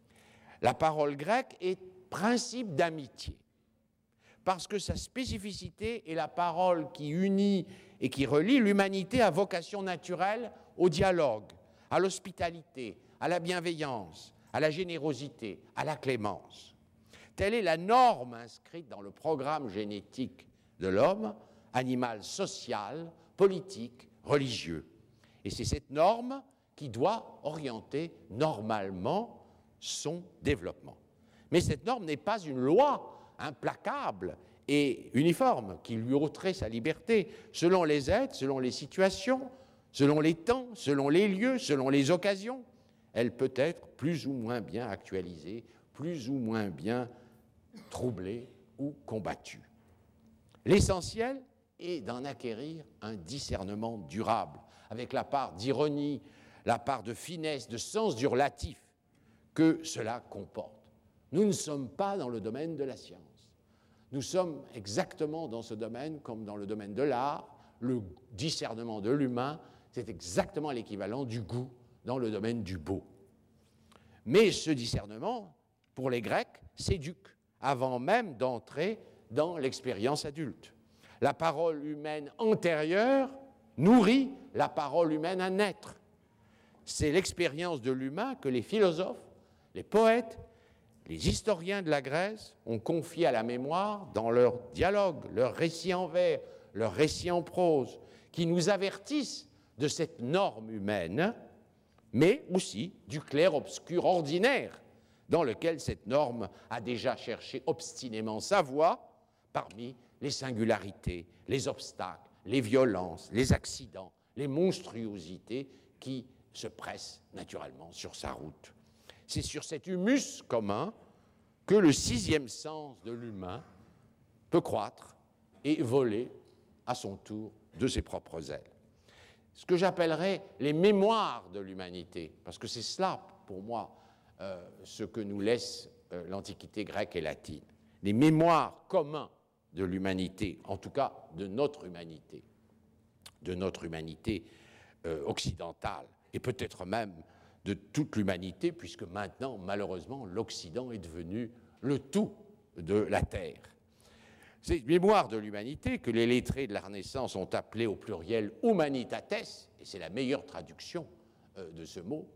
La parole grecque est principe d'amitié, parce que sa spécificité est la parole qui unit et qui relie l'humanité à vocation naturelle au dialogue, à l'hospitalité, à la bienveillance, à la générosité, à la clémence. Telle est la norme inscrite dans le programme génétique de l'homme, animal social, politique, religieux. Et c'est cette norme qui doit orienter normalement son développement. Mais cette norme n'est pas une loi implacable et uniforme qui lui ôterait sa liberté selon les êtres, selon les situations, selon les temps, selon les lieux, selon les occasions. Elle peut être plus ou moins bien actualisée, plus ou moins bien troublée ou combattue. L'essentiel est d'en acquérir un discernement durable, avec la part d'ironie, la part de finesse, de sens du relatif que cela comporte. Nous ne sommes pas dans le domaine de la science. Nous sommes exactement dans ce domaine comme dans le domaine de l'art. Le discernement de l'humain, c'est exactement l'équivalent du goût dans le domaine du beau. Mais ce discernement, pour les Grecs, s'éduque avant même d'entrer dans l'expérience adulte. La parole humaine antérieure nourrit la parole humaine à naître. C'est l'expérience de l'humain que les philosophes, les poètes, les historiens de la Grèce ont confié à la mémoire dans leurs dialogues, leurs récits en vers, leurs récits en prose, qui nous avertissent de cette norme humaine, mais aussi du clair-obscur ordinaire dans lequel cette norme a déjà cherché obstinément sa voie parmi les singularités, les obstacles, les violences, les accidents, les monstruosités qui se pressent naturellement sur sa route. C'est sur cet humus commun que le sixième sens de l'humain peut croître et voler à son tour de ses propres ailes. Ce que j'appellerais les mémoires de l'humanité, parce que c'est cela, pour moi, euh, ce que nous laisse euh, l'Antiquité grecque et latine. Les mémoires communs de l'humanité, en tout cas de notre humanité, de notre humanité euh, occidentale, et peut-être même de toute l'humanité, puisque maintenant, malheureusement, l'Occident est devenu le tout de la Terre. Ces mémoires de l'humanité, que les lettrés de la Renaissance ont appelées au pluriel humanitates, et c'est la meilleure traduction euh, de ce mot,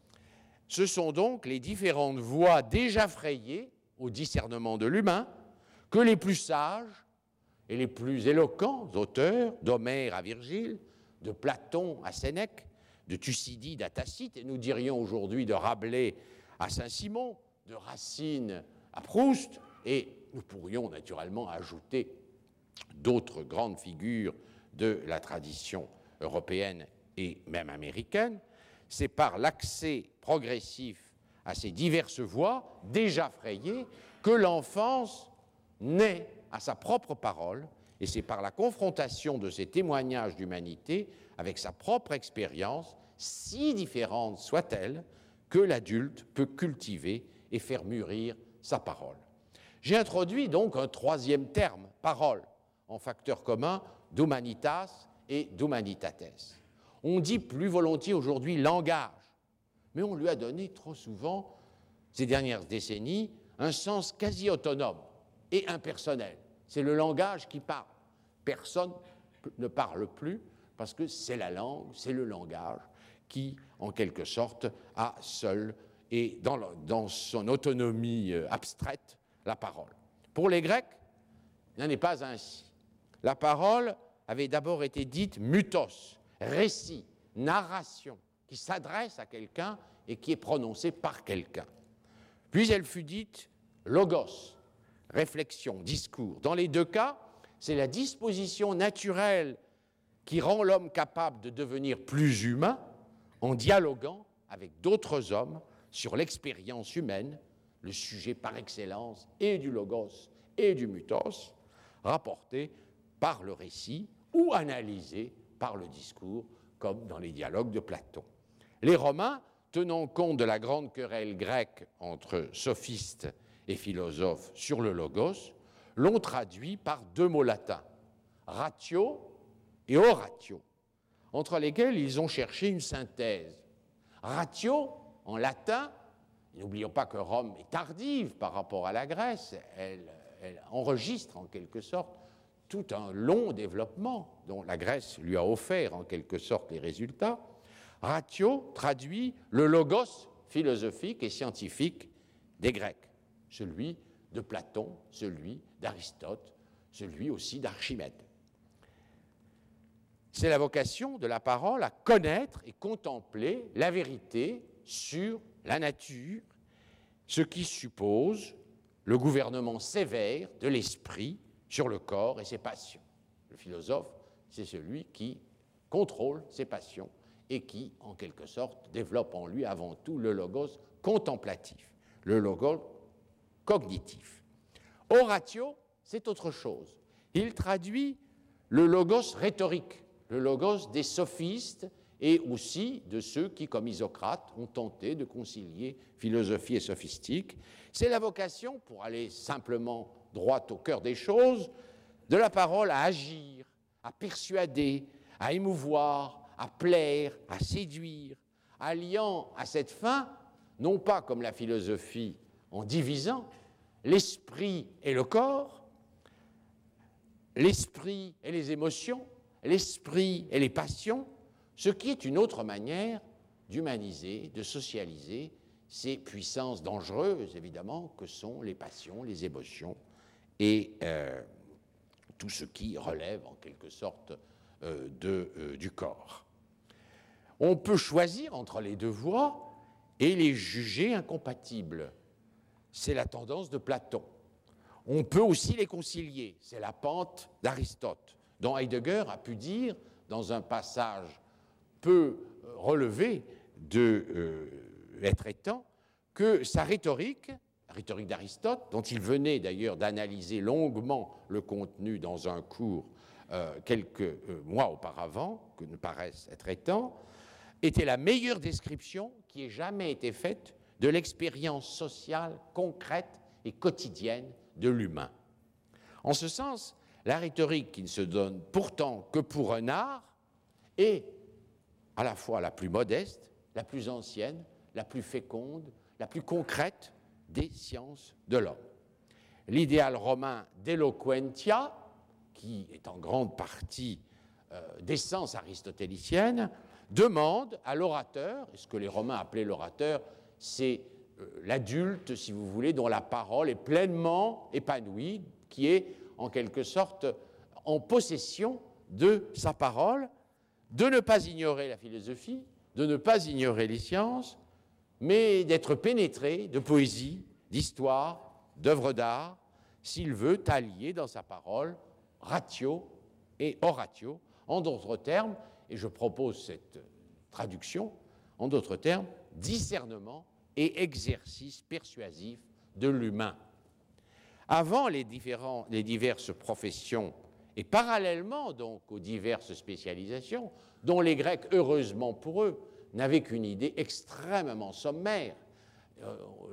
ce sont donc les différentes voies déjà frayées au discernement de l'humain que les plus sages et les plus éloquents auteurs, d'Homère à Virgile, de Platon à Sénèque, de Thucydide à Tacite, et nous dirions aujourd'hui de Rabelais à Saint-Simon, de Racine à Proust, et nous pourrions naturellement ajouter d'autres grandes figures de la tradition européenne et même américaine. C'est par l'accès progressif à ces diverses voies déjà frayées que l'enfance naît à sa propre parole, et c'est par la confrontation de ces témoignages d'humanité avec sa propre expérience, si différente soit-elle, que l'adulte peut cultiver et faire mûrir sa parole. J'ai introduit donc un troisième terme, parole, en facteur commun d'humanitas et d'humanitates. On dit plus volontiers aujourd'hui langage, mais on lui a donné trop souvent, ces dernières décennies, un sens quasi autonome et impersonnel. C'est le langage qui parle. Personne ne parle plus parce que c'est la langue, c'est le langage qui, en quelque sorte, a seul et dans, le, dans son autonomie abstraite la parole. Pour les Grecs, il n'en est pas ainsi. La parole avait d'abord été dite mutos, récit, narration, qui s'adresse à quelqu'un et qui est prononcée par quelqu'un. Puis elle fut dite logos, réflexion, discours. Dans les deux cas, c'est la disposition naturelle qui rend l'homme capable de devenir plus humain en dialoguant avec d'autres hommes sur l'expérience humaine, le sujet par excellence et du logos et du mutos, rapporté par le récit ou analysé par le discours, comme dans les dialogues de Platon. Les Romains, tenant compte de la grande querelle grecque entre sophistes et philosophes sur le logos, l'ont traduit par deux mots latins, ratio et oratio, entre lesquels ils ont cherché une synthèse. Ratio, en latin, n'oublions pas que Rome est tardive par rapport à la Grèce, elle, elle enregistre en quelque sorte tout un long développement dont la Grèce lui a offert en quelque sorte les résultats. Ratio traduit le logos philosophique et scientifique des Grecs, celui de Platon, celui d'Aristote, celui aussi d'Archimède. C'est la vocation de la parole à connaître et contempler la vérité sur la nature, ce qui suppose le gouvernement sévère de l'esprit sur le corps et ses passions. Le philosophe, c'est celui qui contrôle ses passions et qui, en quelque sorte, développe en lui avant tout le logos contemplatif, le logos cognitif. Oratio, c'est autre chose. Il traduit le logos rhétorique, le logos des sophistes et aussi de ceux qui, comme Isocrate, ont tenté de concilier philosophie et sophistique. C'est la vocation, pour aller simplement droit au cœur des choses, de la parole à agir, à persuader, à émouvoir, à plaire, à séduire, alliant à cette fin, non pas comme la philosophie en divisant l'esprit et le corps, l'esprit et les émotions, l'esprit et les passions, ce qui est une autre manière d'humaniser, de socialiser ces puissances dangereuses, évidemment, que sont les passions, les émotions et euh, tout ce qui relève, en quelque sorte, euh, de, euh, du corps. On peut choisir entre les deux voies et les juger incompatibles. C'est la tendance de Platon. On peut aussi les concilier. C'est la pente d'Aristote, dont Heidegger a pu dire, dans un passage peu relevé de euh, Être étant, que sa rhétorique, la rhétorique d'Aristote, dont il venait d'ailleurs d'analyser longuement le contenu dans un cours euh, quelques euh, mois auparavant, que ne paraissent Être étant, était la meilleure description qui ait jamais été faite de l'expérience sociale concrète et quotidienne de l'humain. En ce sens, la rhétorique, qui ne se donne pourtant que pour un art, est à la fois la plus modeste, la plus ancienne, la plus féconde, la plus concrète des sciences de l'homme. L'idéal romain d'eloquentia, qui est en grande partie euh, d'essence aristotélicienne, demande à l'orateur, et ce que les Romains appelaient l'orateur, c'est euh, l'adulte, si vous voulez, dont la parole est pleinement épanouie, qui est en quelque sorte en possession de sa parole, de ne pas ignorer la philosophie, de ne pas ignorer les sciences, mais d'être pénétré de poésie, d'histoire, d'œuvres d'art, s'il veut allier dans sa parole ratio et oratio, en d'autres termes, et je propose cette traduction, en d'autres termes, discernement et exercice persuasif de l'humain. Avant les, différents, les diverses professions, et parallèlement donc aux diverses spécialisations, dont les Grecs, heureusement pour eux, n'avaient qu'une idée extrêmement sommaire. Euh,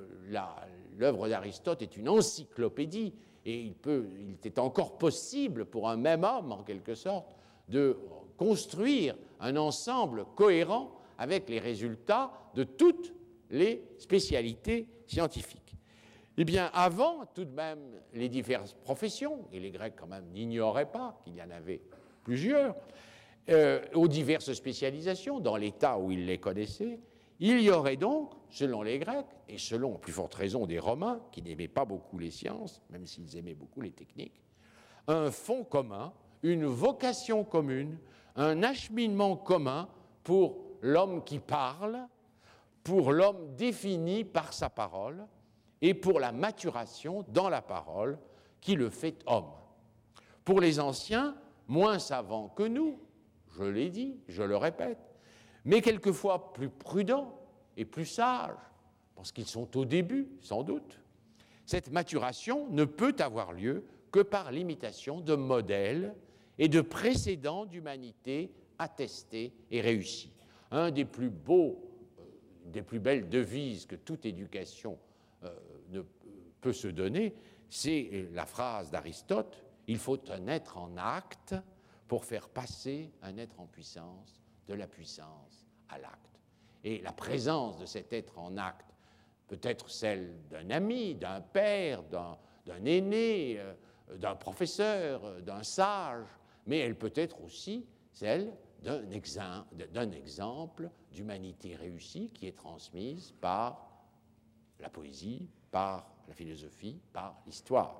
l'œuvre d'Aristote est une encyclopédie, et il, peut, il était encore possible pour un même homme, en quelque sorte, de construire un ensemble cohérent avec les résultats de toutes les spécialités scientifiques. Eh bien, avant tout de même les diverses professions, et les Grecs quand même n'ignoraient pas qu'il y en avait plusieurs, euh, aux diverses spécialisations, dans l'état où ils les connaissaient, il y aurait donc, selon les Grecs, et selon, à plus forte raison, des Romains, qui n'aimaient pas beaucoup les sciences, même s'ils aimaient beaucoup les techniques, un fond commun, une vocation commune, un acheminement commun pour l'homme qui parle, pour l'homme défini par sa parole, et pour la maturation dans la parole qui le fait homme. Pour les anciens, moins savants que nous, je l'ai dit, je le répète, mais quelquefois plus prudents et plus sages, parce qu'ils sont au début, sans doute, cette maturation ne peut avoir lieu que par l'imitation de modèles et de précédents d'humanité attestés et réussis. Un des plus beaux, euh, des plus belles devises que toute éducation euh, ne peut se donner, c'est la phrase d'Aristote, « Il faut un être en acte pour faire passer un être en puissance de la puissance à l'acte. » Et la présence de cet être en acte peut être celle d'un ami, d'un père, d'un, d'un aîné, euh, d'un professeur, euh, d'un sage, mais elle peut être aussi celle d'un, exem- d'un exemple d'humanité réussie qui est transmise par la poésie, par la philosophie, par l'histoire.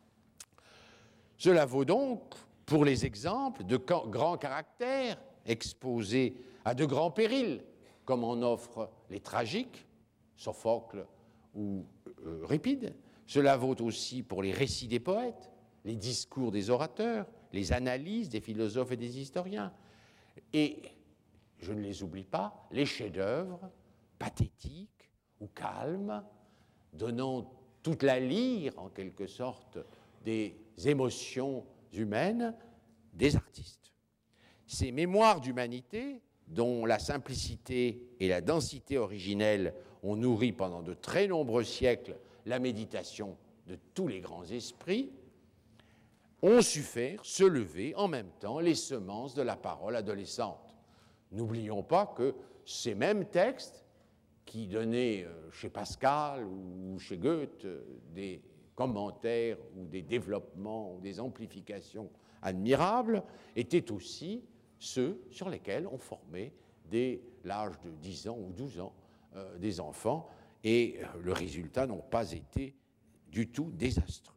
Cela vaut donc pour les exemples de grands caractères exposés à de grands périls, comme en offrent les tragiques, Sophocle ou Euripide. Cela vaut aussi pour les récits des poètes, les discours des orateurs, les analyses des philosophes et des historiens. Et, je ne les oublie pas, les chefs-d'œuvre pathétiques ou calmes, donnant toute la lyre, en quelque sorte, des émotions humaines des artistes. Ces mémoires d'humanité, dont la simplicité et la densité originelle ont nourri pendant de très nombreux siècles la méditation de tous les grands esprits, ont su faire se lever en même temps les semences de la parole adolescente. N'oublions pas que ces mêmes textes qui donnait chez Pascal ou chez Goethe des commentaires ou des développements ou des amplifications admirables, étaient aussi ceux sur lesquels on formait dès l'âge de dix ans ou douze ans euh, des enfants, et le résultat n'a pas été du tout désastreux.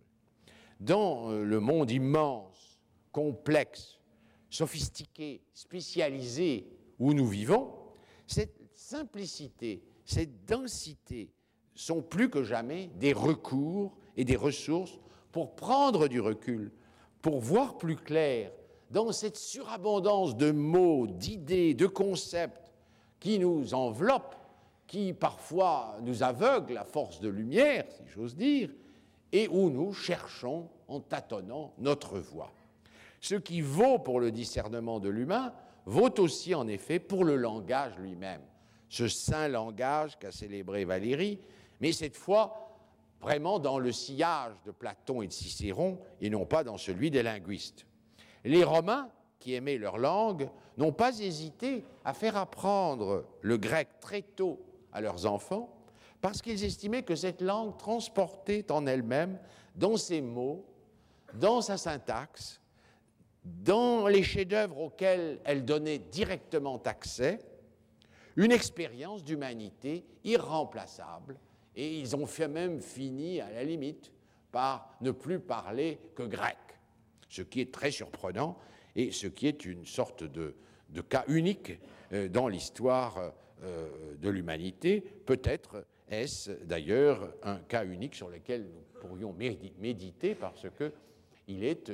Dans le monde immense, complexe, sophistiqué, spécialisé où nous vivons, cette simplicité, cette densité sont plus que jamais des recours et des ressources pour prendre du recul, pour voir plus clair dans cette surabondance de mots, d'idées, de concepts qui nous enveloppent, qui parfois nous aveuglent à force de lumière, si j'ose dire, et où nous cherchons en tâtonnant notre voie. Ce qui vaut pour le discernement de l'humain vaut aussi en effet pour le langage lui-même, ce saint langage qu'a célébré Valéry, mais cette fois vraiment dans le sillage de Platon et de Cicéron et non pas dans celui des linguistes. Les Romains, qui aimaient leur langue, n'ont pas hésité à faire apprendre le grec très tôt à leurs enfants parce qu'ils estimaient que cette langue transportait en elle-même, dans ses mots, dans sa syntaxe, dans les chefs-d'œuvre auxquels elle donnait directement accès, une expérience d'humanité irremplaçable. Et ils ont fait même fini, à la limite, par ne plus parler que grec, ce qui est très surprenant et ce qui est une sorte de, de cas unique dans l'histoire de l'humanité. Peut-être est-ce d'ailleurs un cas unique sur lequel nous pourrions méditer parce qu'il est,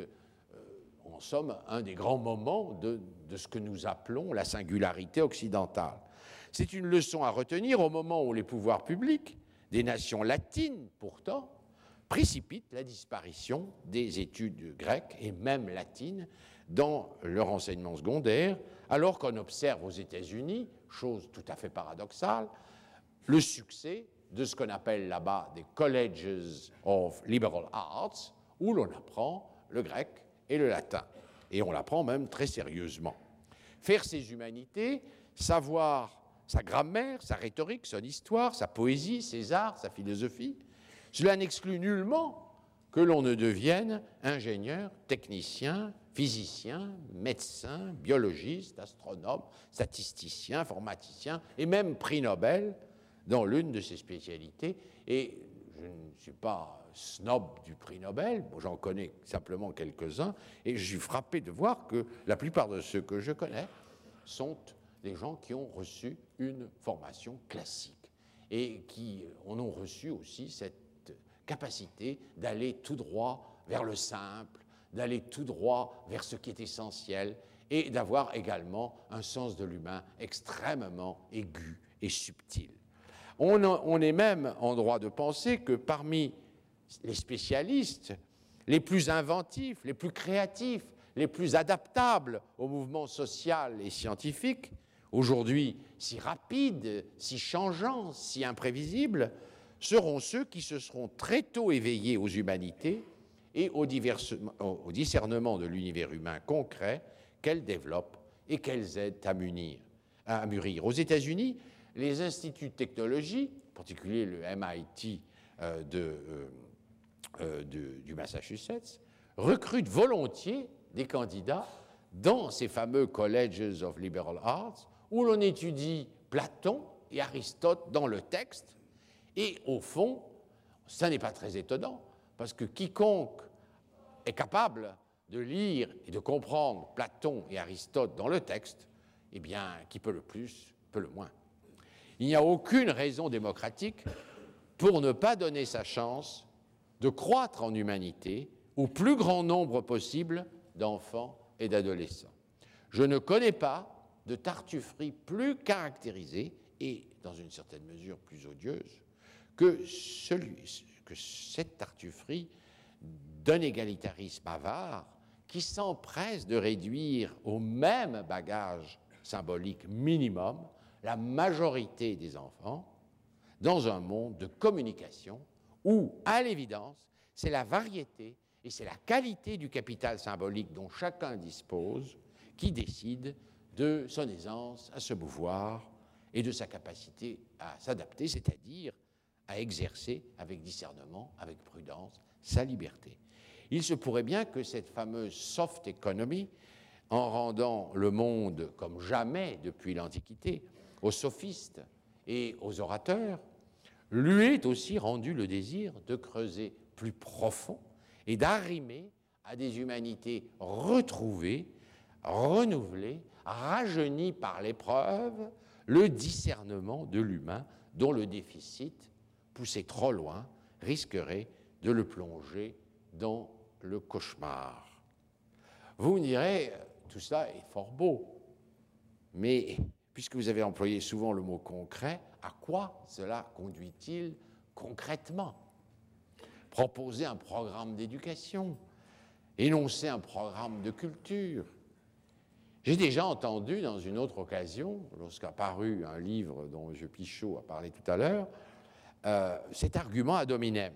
en somme, un des grands moments de, de ce que nous appelons la singularité occidentale. C'est une leçon à retenir au moment où les pouvoirs publics des nations latines, pourtant, précipitent la disparition des études grecques et même latines dans leur enseignement secondaire, alors qu'on observe aux États-Unis, chose tout à fait paradoxale, le succès de ce qu'on appelle là-bas des Colleges of Liberal Arts, où l'on apprend le grec et le latin, et on l'apprend même très sérieusement. Faire ses humanités, savoir sa grammaire, sa rhétorique, son histoire, sa poésie, ses arts, sa philosophie, cela n'exclut nullement que l'on ne devienne ingénieur, technicien, physicien, médecin, biologiste, astronome, statisticien, informaticien et même prix Nobel dans l'une de ses spécialités. Et je ne suis pas snob du prix Nobel, bon, j'en connais simplement quelques-uns, et je suis frappé de voir que la plupart de ceux que je connais sont des gens qui ont reçu une formation classique et qui en ont reçu aussi cette capacité d'aller tout droit vers le simple, d'aller tout droit vers ce qui est essentiel et d'avoir également un sens de l'humain extrêmement aigu et subtil. On, a, on est même en droit de penser que parmi les spécialistes les plus inventifs, les plus créatifs, les plus adaptables au mouvement social et scientifique, aujourd'hui si rapides, si changeants, si imprévisibles, seront ceux qui se seront très tôt éveillés aux humanités et au, au discernement de l'univers humain concret qu'elles développent et qu'elles aident à, munir, à mûrir. Aux États-Unis, les instituts de technologie, en particulier le M I T euh, de, euh, euh, de, du Massachusetts, recrutent volontiers des candidats dans ces fameux Colleges of Liberal Arts où l'on étudie Platon et Aristote dans le texte. Et au fond, ça n'est pas très étonnant, parce que quiconque est capable de lire et de comprendre Platon et Aristote dans le texte, eh bien, qui peut le plus, peut le moins. Il n'y a aucune raison démocratique pour ne pas donner sa chance de croître en humanité au plus grand nombre possible d'enfants et d'adolescents. Je ne connais pas de tartufferie plus caractérisée et, dans une certaine mesure, plus odieuse que, celui, que cette tartufferie d'un égalitarisme avare qui s'empresse de réduire au même bagage symbolique minimum la majorité des enfants dans un monde de communication où, à l'évidence, c'est la variété et c'est la qualité du capital symbolique dont chacun dispose qui décide de son aisance à se mouvoir et de sa capacité à s'adapter, c'est-à-dire à exercer avec discernement, avec prudence, sa liberté. Il se pourrait bien que cette fameuse soft economy, en rendant le monde comme jamais depuis l'Antiquité aux sophistes et aux orateurs, lui ait aussi rendu le désir de creuser plus profond et d'arrimer à des humanités retrouvées, renouvelées, rajeunies par l'épreuve, le discernement de l'humain dont le déficit, poussé trop loin, risquerait de le plonger dans le cauchemar. Vous me direz, tout cela est fort beau, mais puisque vous avez employé souvent le mot concret, à quoi cela conduit-il concrètement? Proposer un programme d'éducation, énoncer un programme de culture. J'ai déjà entendu dans une autre occasion, lorsqu'a paru un livre dont M. Pichot a parlé tout à l'heure, euh, cet argument ad hominem.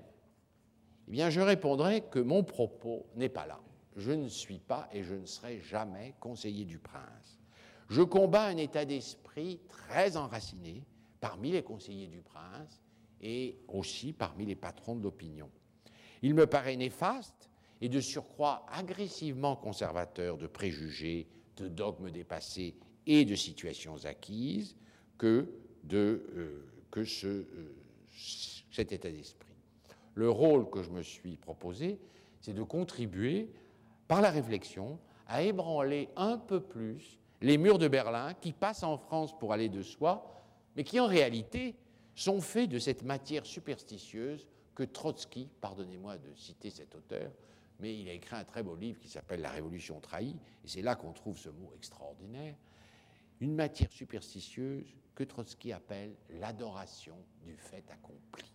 Eh bien, je répondrai que mon propos n'est pas là. Je ne suis pas et je ne serai jamais conseiller du prince. Je combats un état d'esprit très enraciné parmi les conseillers du prince et aussi parmi les patrons de l'opinion. Il me paraît néfaste et de surcroît agressivement conservateur de préjugés, de dogmes dépassés et de situations acquises que, de, euh, que ce, euh, cet état d'esprit. Le rôle que je me suis proposé, c'est de contribuer par la réflexion à ébranler un peu plus les murs de Berlin qui passent en France pour aller de soi, mais qui en réalité sont faits de cette matière superstitieuse que Trotsky, pardonnez-moi de citer cet auteur, mais il a écrit un très beau livre qui s'appelle « La Révolution trahie », et c'est là qu'on trouve ce mot extraordinaire, une matière superstitieuse que Trotsky appelle l'adoration du fait accompli.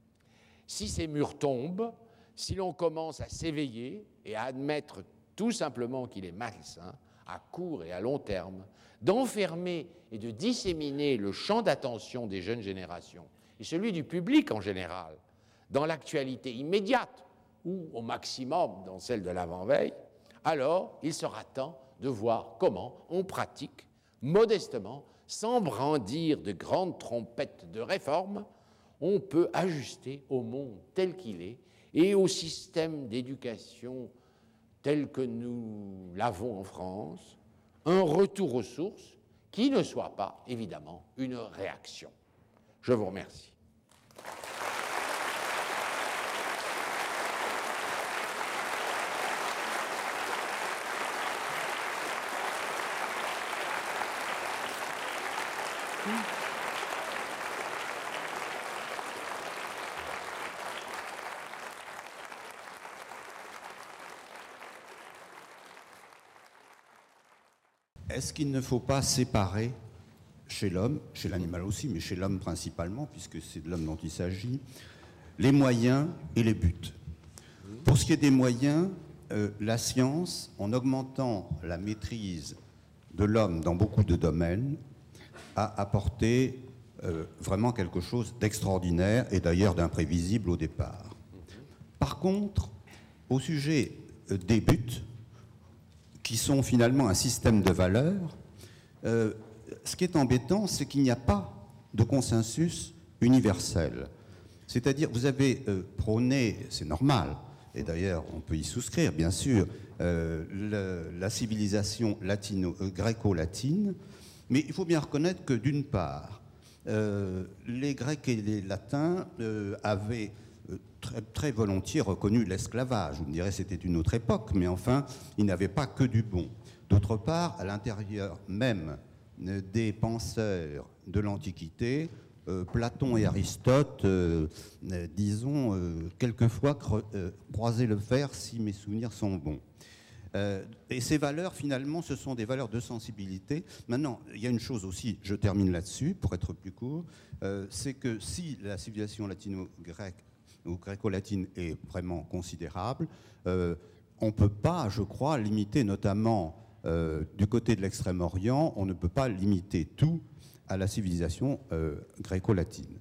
Si ces murs tombent, si l'on commence à s'éveiller et à admettre tout simplement qu'il est malsain, à court et à long terme, d'enfermer et de disséminer le champ d'attention des jeunes générations et celui du public en général dans l'actualité immédiate ou au maximum dans celle de l'avant-veille, alors il sera temps de voir comment on pratique modestement, sans brandir de grandes trompettes de réforme, on peut ajuster au monde tel qu'il est et au système d'éducation tel que nous l'avons en France, un retour aux sources qui ne soit pas, évidemment, une réaction. Je vous remercie. Est-ce qu'il ne faut pas séparer chez l'homme, chez l'animal aussi, mais chez l'homme principalement, puisque c'est de l'homme dont il s'agit, les moyens et les buts? Pour ce qui est des moyens, euh, la science, en augmentant la maîtrise de l'homme dans beaucoup de domaines, a apporté euh, vraiment quelque chose d'extraordinaire et d'ailleurs d'imprévisible au départ. Par contre, au sujet euh, des buts, qui sont finalement un système de valeurs, euh, ce qui est embêtant, c'est qu'il n'y a pas de consensus universel. C'est-à-dire, vous avez euh, prôné, c'est normal, et d'ailleurs on peut y souscrire, bien sûr, euh, le, la civilisation latino, euh, gréco-latine, mais il faut bien reconnaître que d'une part, euh, les Grecs et les Latins euh, avaient Très, très volontiers reconnu l'esclavage. Vous me direz c'était une autre époque, mais enfin, il n'avait pas que du bon. D'autre part, à l'intérieur même des penseurs de l'Antiquité, euh, Platon et Aristote, euh, euh, disons, euh, quelquefois cre- euh, croisaient le fer, si mes souvenirs sont bons. Euh, et ces valeurs, finalement, ce sont des valeurs de sensibilité. Maintenant, il y a une chose aussi, je termine là-dessus, pour être plus court, euh, c'est que si la civilisation latino-grecque ou gréco-latine est vraiment considérable, euh, on ne peut pas, je crois, limiter notamment euh, du côté de l'Extrême-Orient, on ne peut pas limiter tout à la civilisation euh, gréco-latine.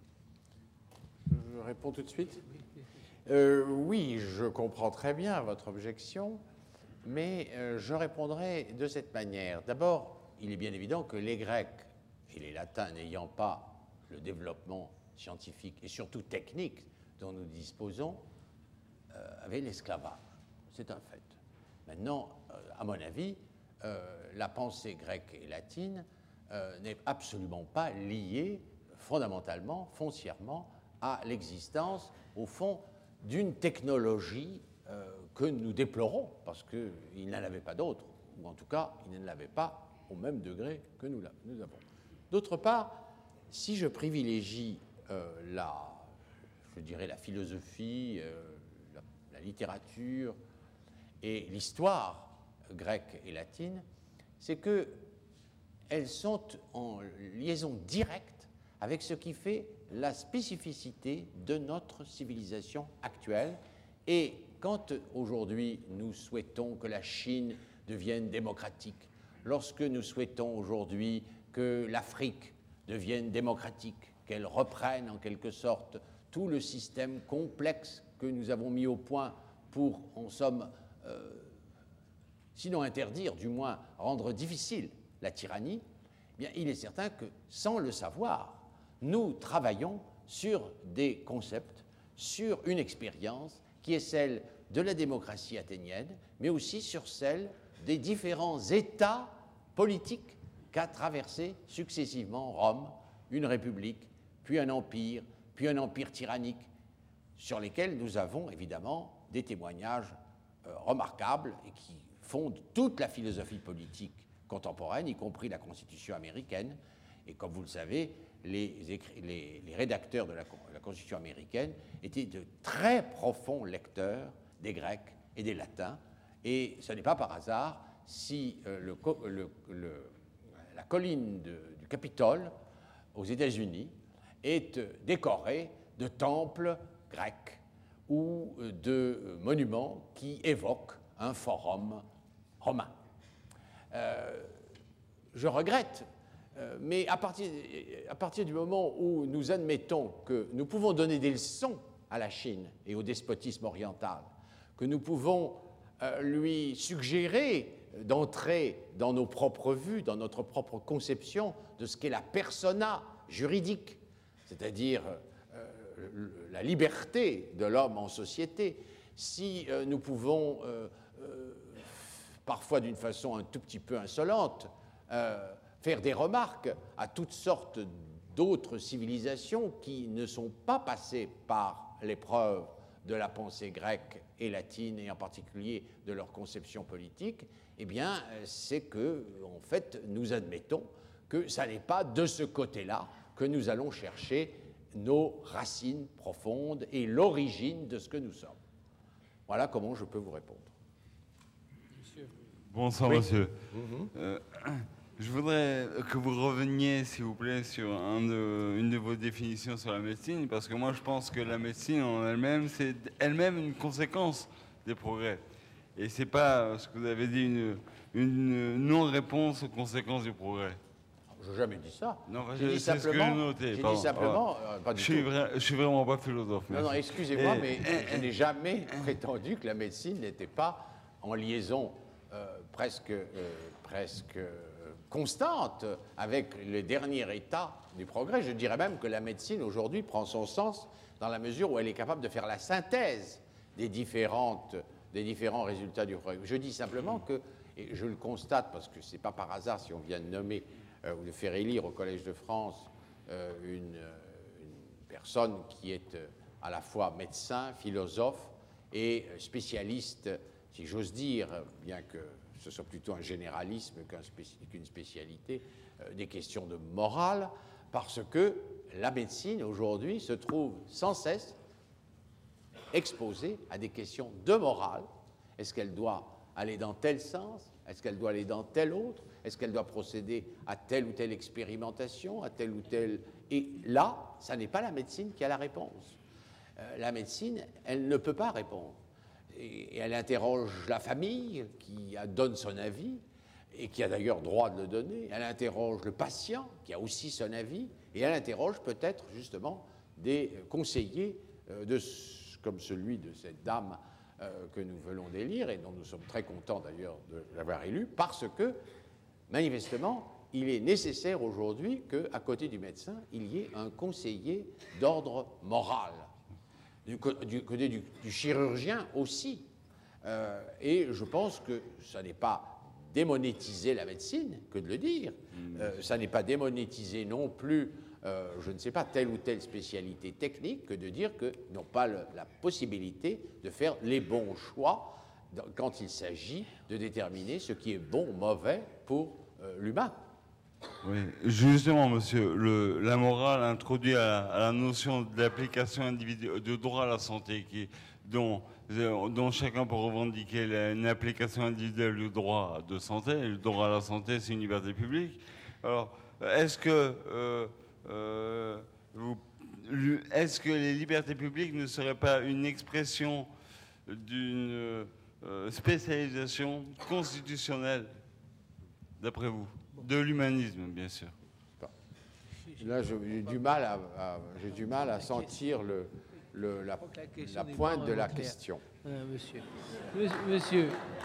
Je réponds tout de suite. Euh, oui, je comprends très bien votre objection, mais euh, je répondrai de cette manière. D'abord, il est bien évident que les Grecs et les latins n'ayant pas le développement scientifique et surtout technique dont nous disposons, euh, avaient l'esclavage. C'est un fait. Maintenant, euh, à mon avis, euh, la pensée grecque et latine euh, n'est absolument pas liée fondamentalement, foncièrement, à l'existence, au fond, d'une technologie euh, que nous déplorons, parce qu'il n'en avait pas d'autre, ou en tout cas, il ne l'avait pas au même degré que nous, nous avons. D'autre part, si je privilégie euh, la, je dirais la philosophie, euh, la, la littérature et l'histoire grecque et latine, c'est qu'elles sont en liaison directe avec ce qui fait la spécificité de notre civilisation actuelle. Et quand aujourd'hui nous souhaitons que la Chine devienne démocratique, lorsque nous souhaitons aujourd'hui que l'Afrique devienne démocratique, qu'elle reprenne en quelque sorte tout le système complexe que nous avons mis au point pour, en somme, euh, sinon interdire, du moins rendre difficile la tyrannie, eh bien, il est certain que, sans le savoir, nous travaillons sur des concepts, sur une expérience qui est celle de la démocratie athénienne, mais aussi sur celle des différents États politiques qu'a traversé successivement Rome, une république, puis un empire, puis un empire tyrannique, sur lesquels nous avons évidemment des témoignages euh, remarquables et qui fondent toute la philosophie politique contemporaine, y compris la Constitution américaine. Et comme vous le savez, les, les, les rédacteurs de la, la Constitution américaine étaient de très profonds lecteurs des Grecs et des Latins. Et ce n'est pas par hasard si euh, le, le, le, la colline de, du Capitole aux États-Unis est décorée de temples grecs ou de monuments qui évoquent un forum romain. Euh, je regrette, euh, mais à partir, à partir du moment où nous admettons que nous pouvons donner des leçons à la Chine et au despotisme oriental, que nous pouvons euh, lui suggérer d'entrer dans nos propres vues, dans notre propre conception de ce qu'est la persona juridique, c'est-à-dire euh, la liberté de l'homme en société, si euh, nous pouvons, euh, euh, parfois d'une façon un tout petit peu insolente, euh, faire des remarques à toutes sortes d'autres civilisations qui ne sont pas passées par l'épreuve de la pensée grecque et latine, et en particulier de leur conception politique, eh bien, c'est que, en fait, nous admettons que ça n'est pas de ce côté-là que nous allons chercher nos racines profondes et l'origine de ce que nous sommes. Voilà comment je peux vous répondre. Monsieur. Bonsoir, oui. Monsieur. Mm-hmm. euh, je voudrais que vous reveniez, s'il vous plaît, sur un de, une de vos définitions sur la médecine, parce que moi, je pense que la médecine en elle-même, c'est elle-même une conséquence des progrès. Et c'est pas ce que vous avez dit, une, une non-réponse aux conséquences du progrès. Je n'ai jamais dit ça. Non, j'ai dit c'est simplement, ce que j'ai noté. J'ai dit simplement, euh, pas du je, suis tout. vra- je suis vraiment pas philosophe. Non, non, excusez-moi, mais je n'ai jamais prétendu que la médecine n'était pas en liaison euh, presque, euh, presque euh, constante avec le dernier état du progrès. Je dirais même que la médecine aujourd'hui prend son sens dans la mesure où elle est capable de faire la synthèse des, différentes, des différents résultats du progrès. Je dis simplement que, et je le constate parce que ce n'est pas par hasard si on vient de nommer euh, ou de faire élire au Collège de France euh, une, une personne qui est euh, à la fois médecin, philosophe et spécialiste, si j'ose dire, bien que ce soit plutôt un généralisme qu'un spéci- qu'une spécialité, euh, des questions de morale, parce que la médecine aujourd'hui se trouve sans cesse exposée à des questions de morale. Est-ce qu'elle doit aller dans tel sens? Est-ce qu'elle doit aller dans tel autre? Est-ce qu'elle doit procéder à telle ou telle expérimentation, à telle ou telle... Et là, ça n'est pas la médecine qui a la réponse. Euh, la médecine, elle ne peut pas répondre. Et, et elle interroge la famille qui a, donne son avis, et qui a d'ailleurs droit de le donner. Elle interroge le patient, qui a aussi son avis, et elle interroge peut-être justement des conseillers euh, de, comme celui de cette dame euh, que nous venons d'élire, et dont nous sommes très contents d'ailleurs de l'avoir élu, parce que, manifestement, il est nécessaire aujourd'hui qu'à côté du médecin, il y ait un conseiller d'ordre moral. Du côté du, du chirurgien aussi. Euh, et je pense que ça n'est pas démonétiser la médecine que de le dire. Euh, ça n'est pas démonétiser non plus, euh, je ne sais pas, telle ou telle spécialité technique que de dire qu'ils n'ont pas le, la possibilité de faire les bons choix dans, quand il s'agit de déterminer ce qui est bon ou mauvais pour euh, l'humain. Oui, justement, monsieur, le, la morale introduit à, à la notion d'application individuelle, de droit à la santé, qui, dont, dont chacun peut revendiquer la, une application individuelle du droit de santé. Le droit à la santé, c'est une liberté publique. Alors, est-ce que, euh, euh, vous, est-ce que les libertés publiques ne seraient pas une expression d'une euh, spécialisation constitutionnelle, d'après vous? De l'humanisme, bien sûr. Là, j'ai du mal à, à, j'ai du mal à sentir le, le, la, la pointe de la question. Euh, monsieur. Monsieur.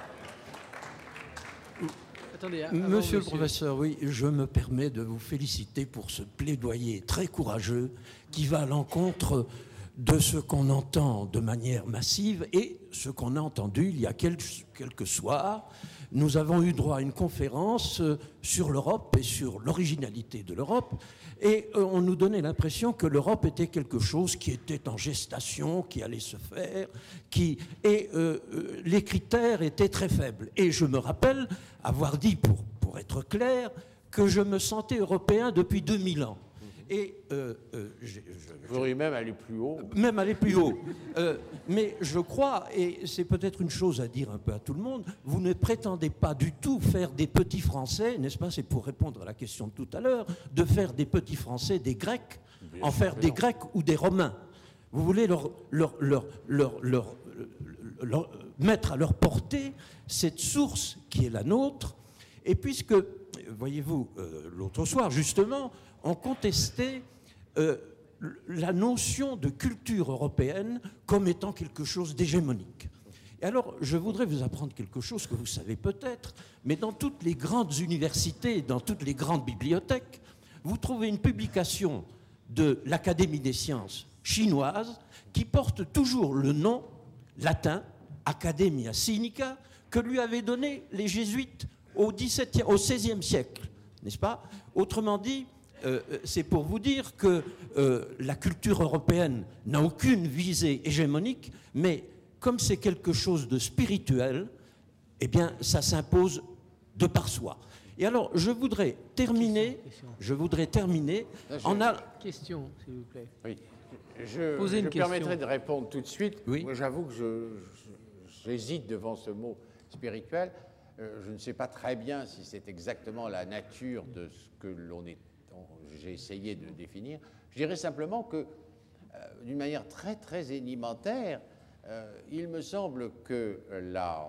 Attendez, avant, monsieur, monsieur le monsieur. professeur, oui, je me permets de vous féliciter pour ce plaidoyer très courageux qui va à l'encontre de ce qu'on entend de manière massive et ce qu'on a entendu il y a quelques, quelques soirs. Nous avons eu droit à une conférence sur l'Europe et sur l'originalité de l'Europe, et on nous donnait l'impression que l'Europe était quelque chose qui était en gestation, qui allait se faire, qui, et euh, les critères étaient très faibles. Et je me rappelle avoir dit, pour, pour être clair, que je me sentais européen depuis deux mille ans. Et euh, euh, je, je, Vous pourriez même aller plus haut. Même aller plus haut. Euh, mais je crois, et c'est peut-être une chose à dire un peu à tout le monde, vous ne prétendez pas du tout faire des petits Français, n'est-ce pas? C'est pour répondre à la question de tout à l'heure, de faire des petits Français des Grecs, bien en faire des non. Grecs ou des Romains. Vous voulez leur, leur, leur, leur, leur, leur, leur mettre à leur portée cette source qui est la nôtre. Et puisque, voyez-vous, euh, l'autre soir, justement, on contestait euh, la notion de culture européenne comme étant quelque chose d'hégémonique. Et alors, je voudrais vous apprendre quelque chose que vous savez peut-être, mais dans toutes les grandes universités, dans toutes les grandes bibliothèques, vous trouvez une publication de l'Académie des sciences chinoise qui porte toujours le nom latin, Academia Sinica, que lui avaient donné les jésuites au, dix-septième, au seizième siècle, n'est-ce pas? Autrement dit, Euh, c'est pour vous dire que euh, la culture européenne n'a aucune visée hégémonique, mais comme c'est quelque chose de spirituel, eh bien, ça s'impose de par soi. Et alors, je voudrais terminer, je voudrais terminer Là, je... en a... Question, s'il vous plaît. Oui. Je, Posez je une permettrai question. de répondre tout de suite. Oui. Moi, j'avoue que je, je, j'hésite devant ce mot spirituel. Euh, je ne sais pas très bien si c'est exactement la nature de ce que l'on est. J'ai essayé de définir. Je dirais simplement que, euh, d'une manière très, très élémentaire, euh, il me semble que la,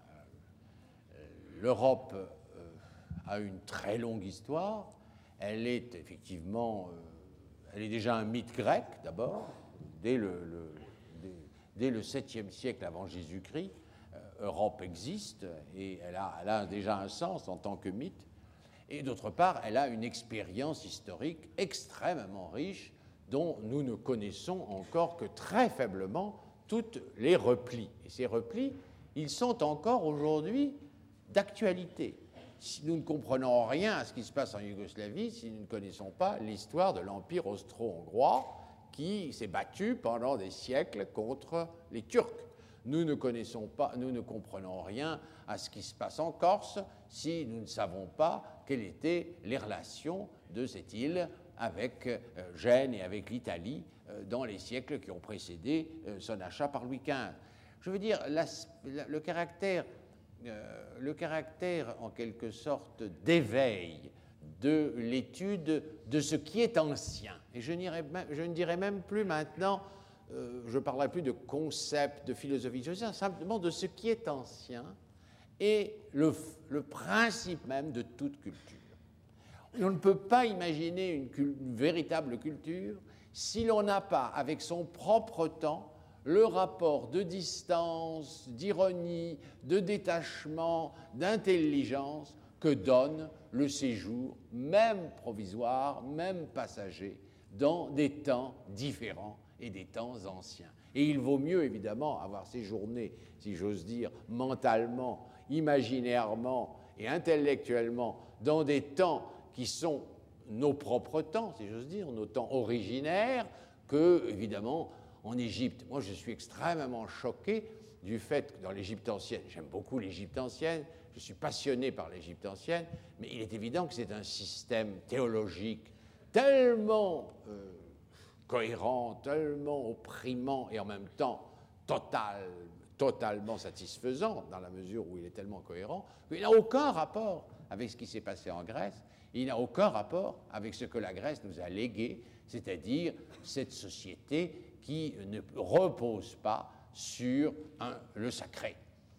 euh, l'Europe euh, a une très longue histoire. Elle est effectivement, euh, elle est déjà un mythe grec, d'abord, dès le, le, dès, dès le septième siècle avant Jésus-Christ. Euh, Europe existe et elle a, elle a déjà un sens en tant que mythe. Et d'autre part, elle a une expérience historique extrêmement riche dont nous ne connaissons encore que très faiblement tous les replis. Et ces replis, ils sont encore aujourd'hui d'actualité. Si nous ne comprenons rien à ce qui se passe en Yougoslavie, si nous ne connaissons pas l'histoire de l'Empire austro-hongrois qui s'est battu pendant des siècles contre les Turcs. Nous ne connaissons pas, nous ne comprenons rien à ce qui se passe en Corse si nous ne savons pas quelles étaient les relations de cette île avec euh, Gênes et avec l'Italie euh, dans les siècles qui ont précédé euh, son achat par Louis quinze. Je veux dire, la, la, le, caractère, euh, le caractère, en quelque sorte, d'éveil de l'étude de ce qui est ancien. Et je, je ne dirais même plus maintenant, euh, je ne parlerai plus de concept, de philosophie sociale, simplement de ce qui est ancien et le, le principe même de toute culture. On ne peut pas imaginer une, une véritable culture si l'on n'a pas, avec son propre temps, le rapport de distance, d'ironie, de détachement, d'intelligence que donne le séjour, même provisoire, même passager, dans des temps différents et des temps anciens. Et il vaut mieux, évidemment, avoir séjourné, si j'ose dire, mentalement, imaginairement et intellectuellement, dans des temps qui sont nos propres temps, si j'ose dire, nos temps originaires, que, évidemment, en Égypte. Moi, je suis extrêmement choqué du fait que dans l'Égypte ancienne, j'aime beaucoup l'Égypte ancienne, je suis passionné par l'Égypte ancienne, mais il est évident que c'est un système théologique tellement euh, cohérent, tellement opprimant et en même temps total, totalement satisfaisant, dans la mesure où il est tellement cohérent, qu'il n'a aucun rapport avec ce qui s'est passé en Grèce, il n'a aucun rapport avec ce que la Grèce nous a légué, c'est-à-dire cette société qui ne repose pas sur un, le sacré.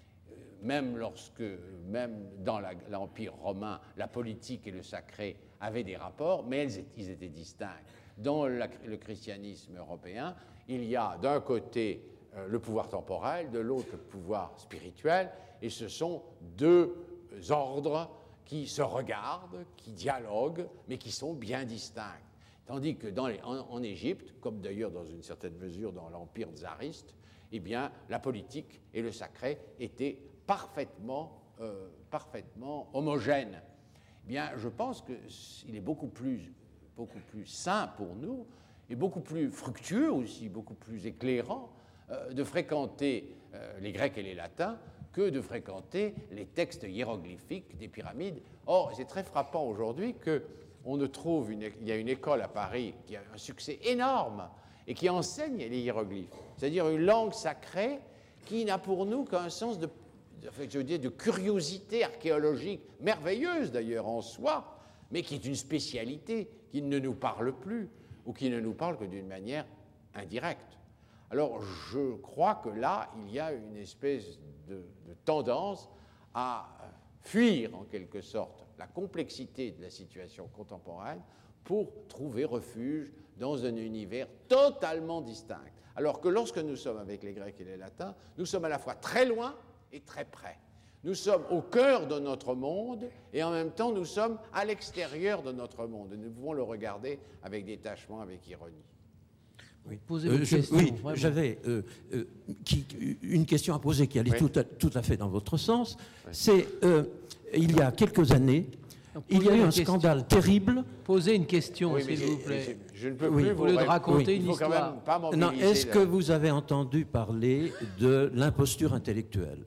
Même lorsque, même dans la, l'Empire romain, la politique et le sacré avaient des rapports, mais elles, ils étaient distincts. Dans la, le christianisme européen, il y a d'un côté euh, le pouvoir temporel, de l'autre le pouvoir spirituel, et ce sont deux ordres qui se regardent, qui dialoguent, mais qui sont bien distincts. Tandis que dans les, en, en Égypte, comme d'ailleurs dans une certaine mesure dans l'Empire tsariste, eh bien, la politique et le sacré étaient parfaitement, euh, parfaitement homogènes. Eh bien, je pense qu'il est beaucoup plus, beaucoup plus sain pour nous et beaucoup plus fructueux aussi, beaucoup plus éclairant euh, de fréquenter euh, les Grecs et les Latins que de fréquenter les textes hiéroglyphiques des pyramides. Or, c'est très frappant aujourd'hui qu'on ne trouve, une, il y a une école à Paris qui a un succès énorme et qui enseigne les hiéroglyphes, c'est-à-dire une langue sacrée qui n'a pour nous qu'un sens de, de, je veux dire, de curiosité archéologique, merveilleuse d'ailleurs en soi, mais qui est une spécialité qui ne nous parle plus ou qui ne nous parle que d'une manière indirecte. Alors je crois que là, il y a une espèce de, de tendance à fuir en quelque sorte la complexité de la situation contemporaine pour trouver refuge dans un univers totalement distinct. Alors que lorsque nous sommes avec les Grecs et les Latins, nous sommes à la fois très loin et très près. Nous sommes au cœur de notre monde et en même temps nous sommes à l'extérieur de notre monde. Nous pouvons le regarder avec détachement, avec ironie. Oui. Posez euh, votre je, question. oui, vraiment. j'avais euh, euh, qui, une question à poser qui allait Oui. tout, à, tout à fait dans votre sens. Oui. C'est, euh, il y a quelques années, Donc, il y a posez eu la un question. scandale terrible. Posez une question, Oui, mais s'il c'est- vous plaît. c'est- je ne peux Oui. plus Au vous lieu de ré- raconter Oui. une Il faut quand histoire. même pas Non, mobiliser est-ce la- que vous avez entendu parler de l'imposture intellectuelle?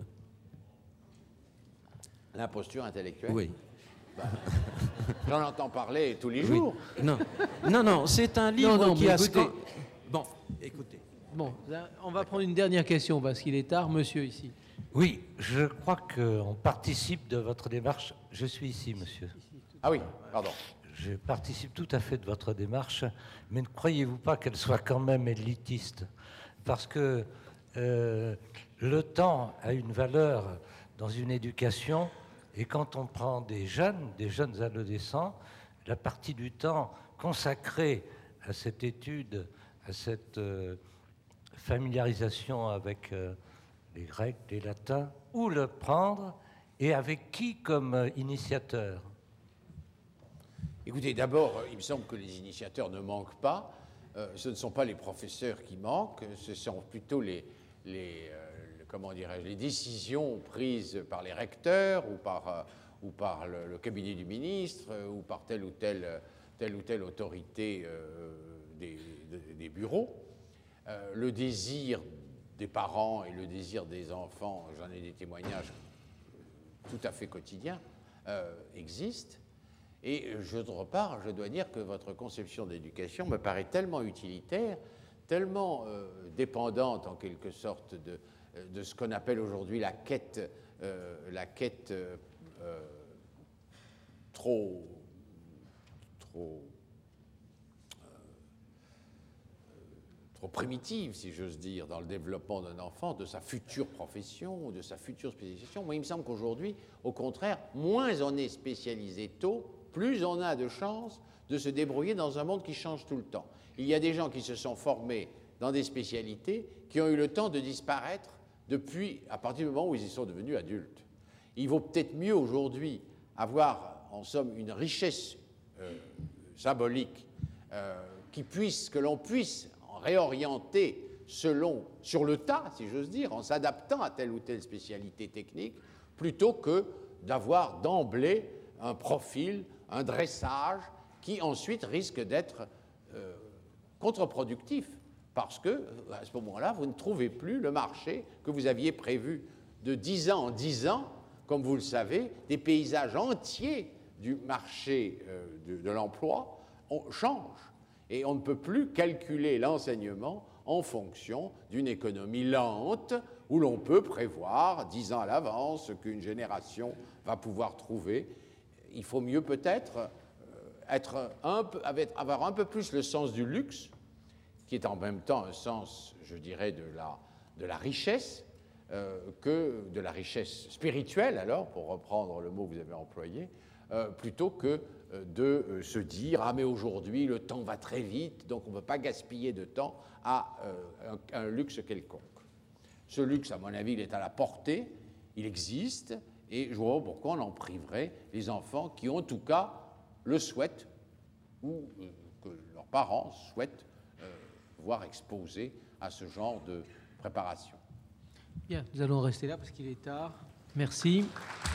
l'imposture intellectuelle. Oui. J'en entends parler tous les Oui. jours. Non, non, non, c'est un livre non, qui mais a... écoutez- scan- Bon, écoutez. Bon, là, on va prendre une dernière question parce qu'il est tard, monsieur, ici. Oui, je crois qu'on participe de votre démarche. Je suis ici, monsieur. Ah oui, pardon. Je participe tout à fait de votre démarche, mais ne croyez-vous pas qu'elle soit quand même élitiste? Parce que euh, le temps a une valeur dans une éducation, et quand on prend des jeunes, des jeunes adolescents, la partie du temps consacrée à cette étude, à cette euh, familiarisation avec euh, les Grecs, les Latins, où le prendre et avec qui comme euh, initiateur? Écoutez, d'abord, euh, il me semble que les initiateurs ne manquent pas. Euh, ce ne sont pas les professeurs qui manquent, ce sont plutôt les, les, euh, le- comment dirais-je, les décisions prises par les recteurs ou par, euh, ou par le, le cabinet du ministre euh, ou par telle ou telle, euh, telle, ou telle autorité euh, des, de- des bureaux. Euh, le désir des parents et le désir des enfants, j'en ai des témoignages tout à fait quotidiens, euh, existent. Et d'autre part, je dois dire que votre conception d'éducation me paraît tellement utilitaire, tellement euh, dépendante en quelque sorte de, de ce qu'on appelle aujourd'hui la quête, euh, la quête euh, euh, trop, trop, euh, trop primitive, si j'ose dire, dans le développement d'un enfant, de sa future profession, de sa future spécialisation. Moi, il me semble qu'aujourd'hui, au contraire, moins on est spécialisé tôt, plus on a de chances de se débrouiller dans un monde qui change tout le temps. Il y a des gens qui se sont formés dans des spécialités qui ont eu le temps de disparaître depuis, à partir du moment où ils y sont devenus adultes. Il vaut peut-être mieux aujourd'hui avoir en somme une richesse euh, symbolique euh, qui puisse, que l'on puisse réorienter selon, sur le tas, si j'ose dire, en s'adaptant à telle ou telle spécialité technique, plutôt que d'avoir d'emblée un profil, un dressage qui ensuite risque d'être euh, contre-productif, parce que à ce moment-là, vous ne trouvez plus le marché que vous aviez prévu. De dix ans en dix ans, comme vous le savez, des paysages entiers du marché euh, de, de l'emploi changent. Et on ne peut plus calculer l'enseignement en fonction d'une économie lente où l'on peut prévoir dix ans à l'avance ce qu'une génération va pouvoir trouver. Il faut mieux peut-être être un peu, avoir un peu plus le sens du luxe, qui est en même temps un sens, je dirais, de la, de la richesse, euh, que de la richesse spirituelle, alors, pour reprendre le mot que vous avez employé, euh, plutôt que de euh, se dire « Ah, mais aujourd'hui, le temps va très vite, donc on ne peut pas gaspiller de temps à euh, un, un luxe quelconque. » Ce luxe, à mon avis, il est à la portée, il existe, et je vois pourquoi on en priverait les enfants qui, en tout cas, le souhaitent, ou euh, que leurs parents souhaitent euh, voir exposés à ce genre de préparation. Bien, nous allons rester là parce qu'il est tard. Merci.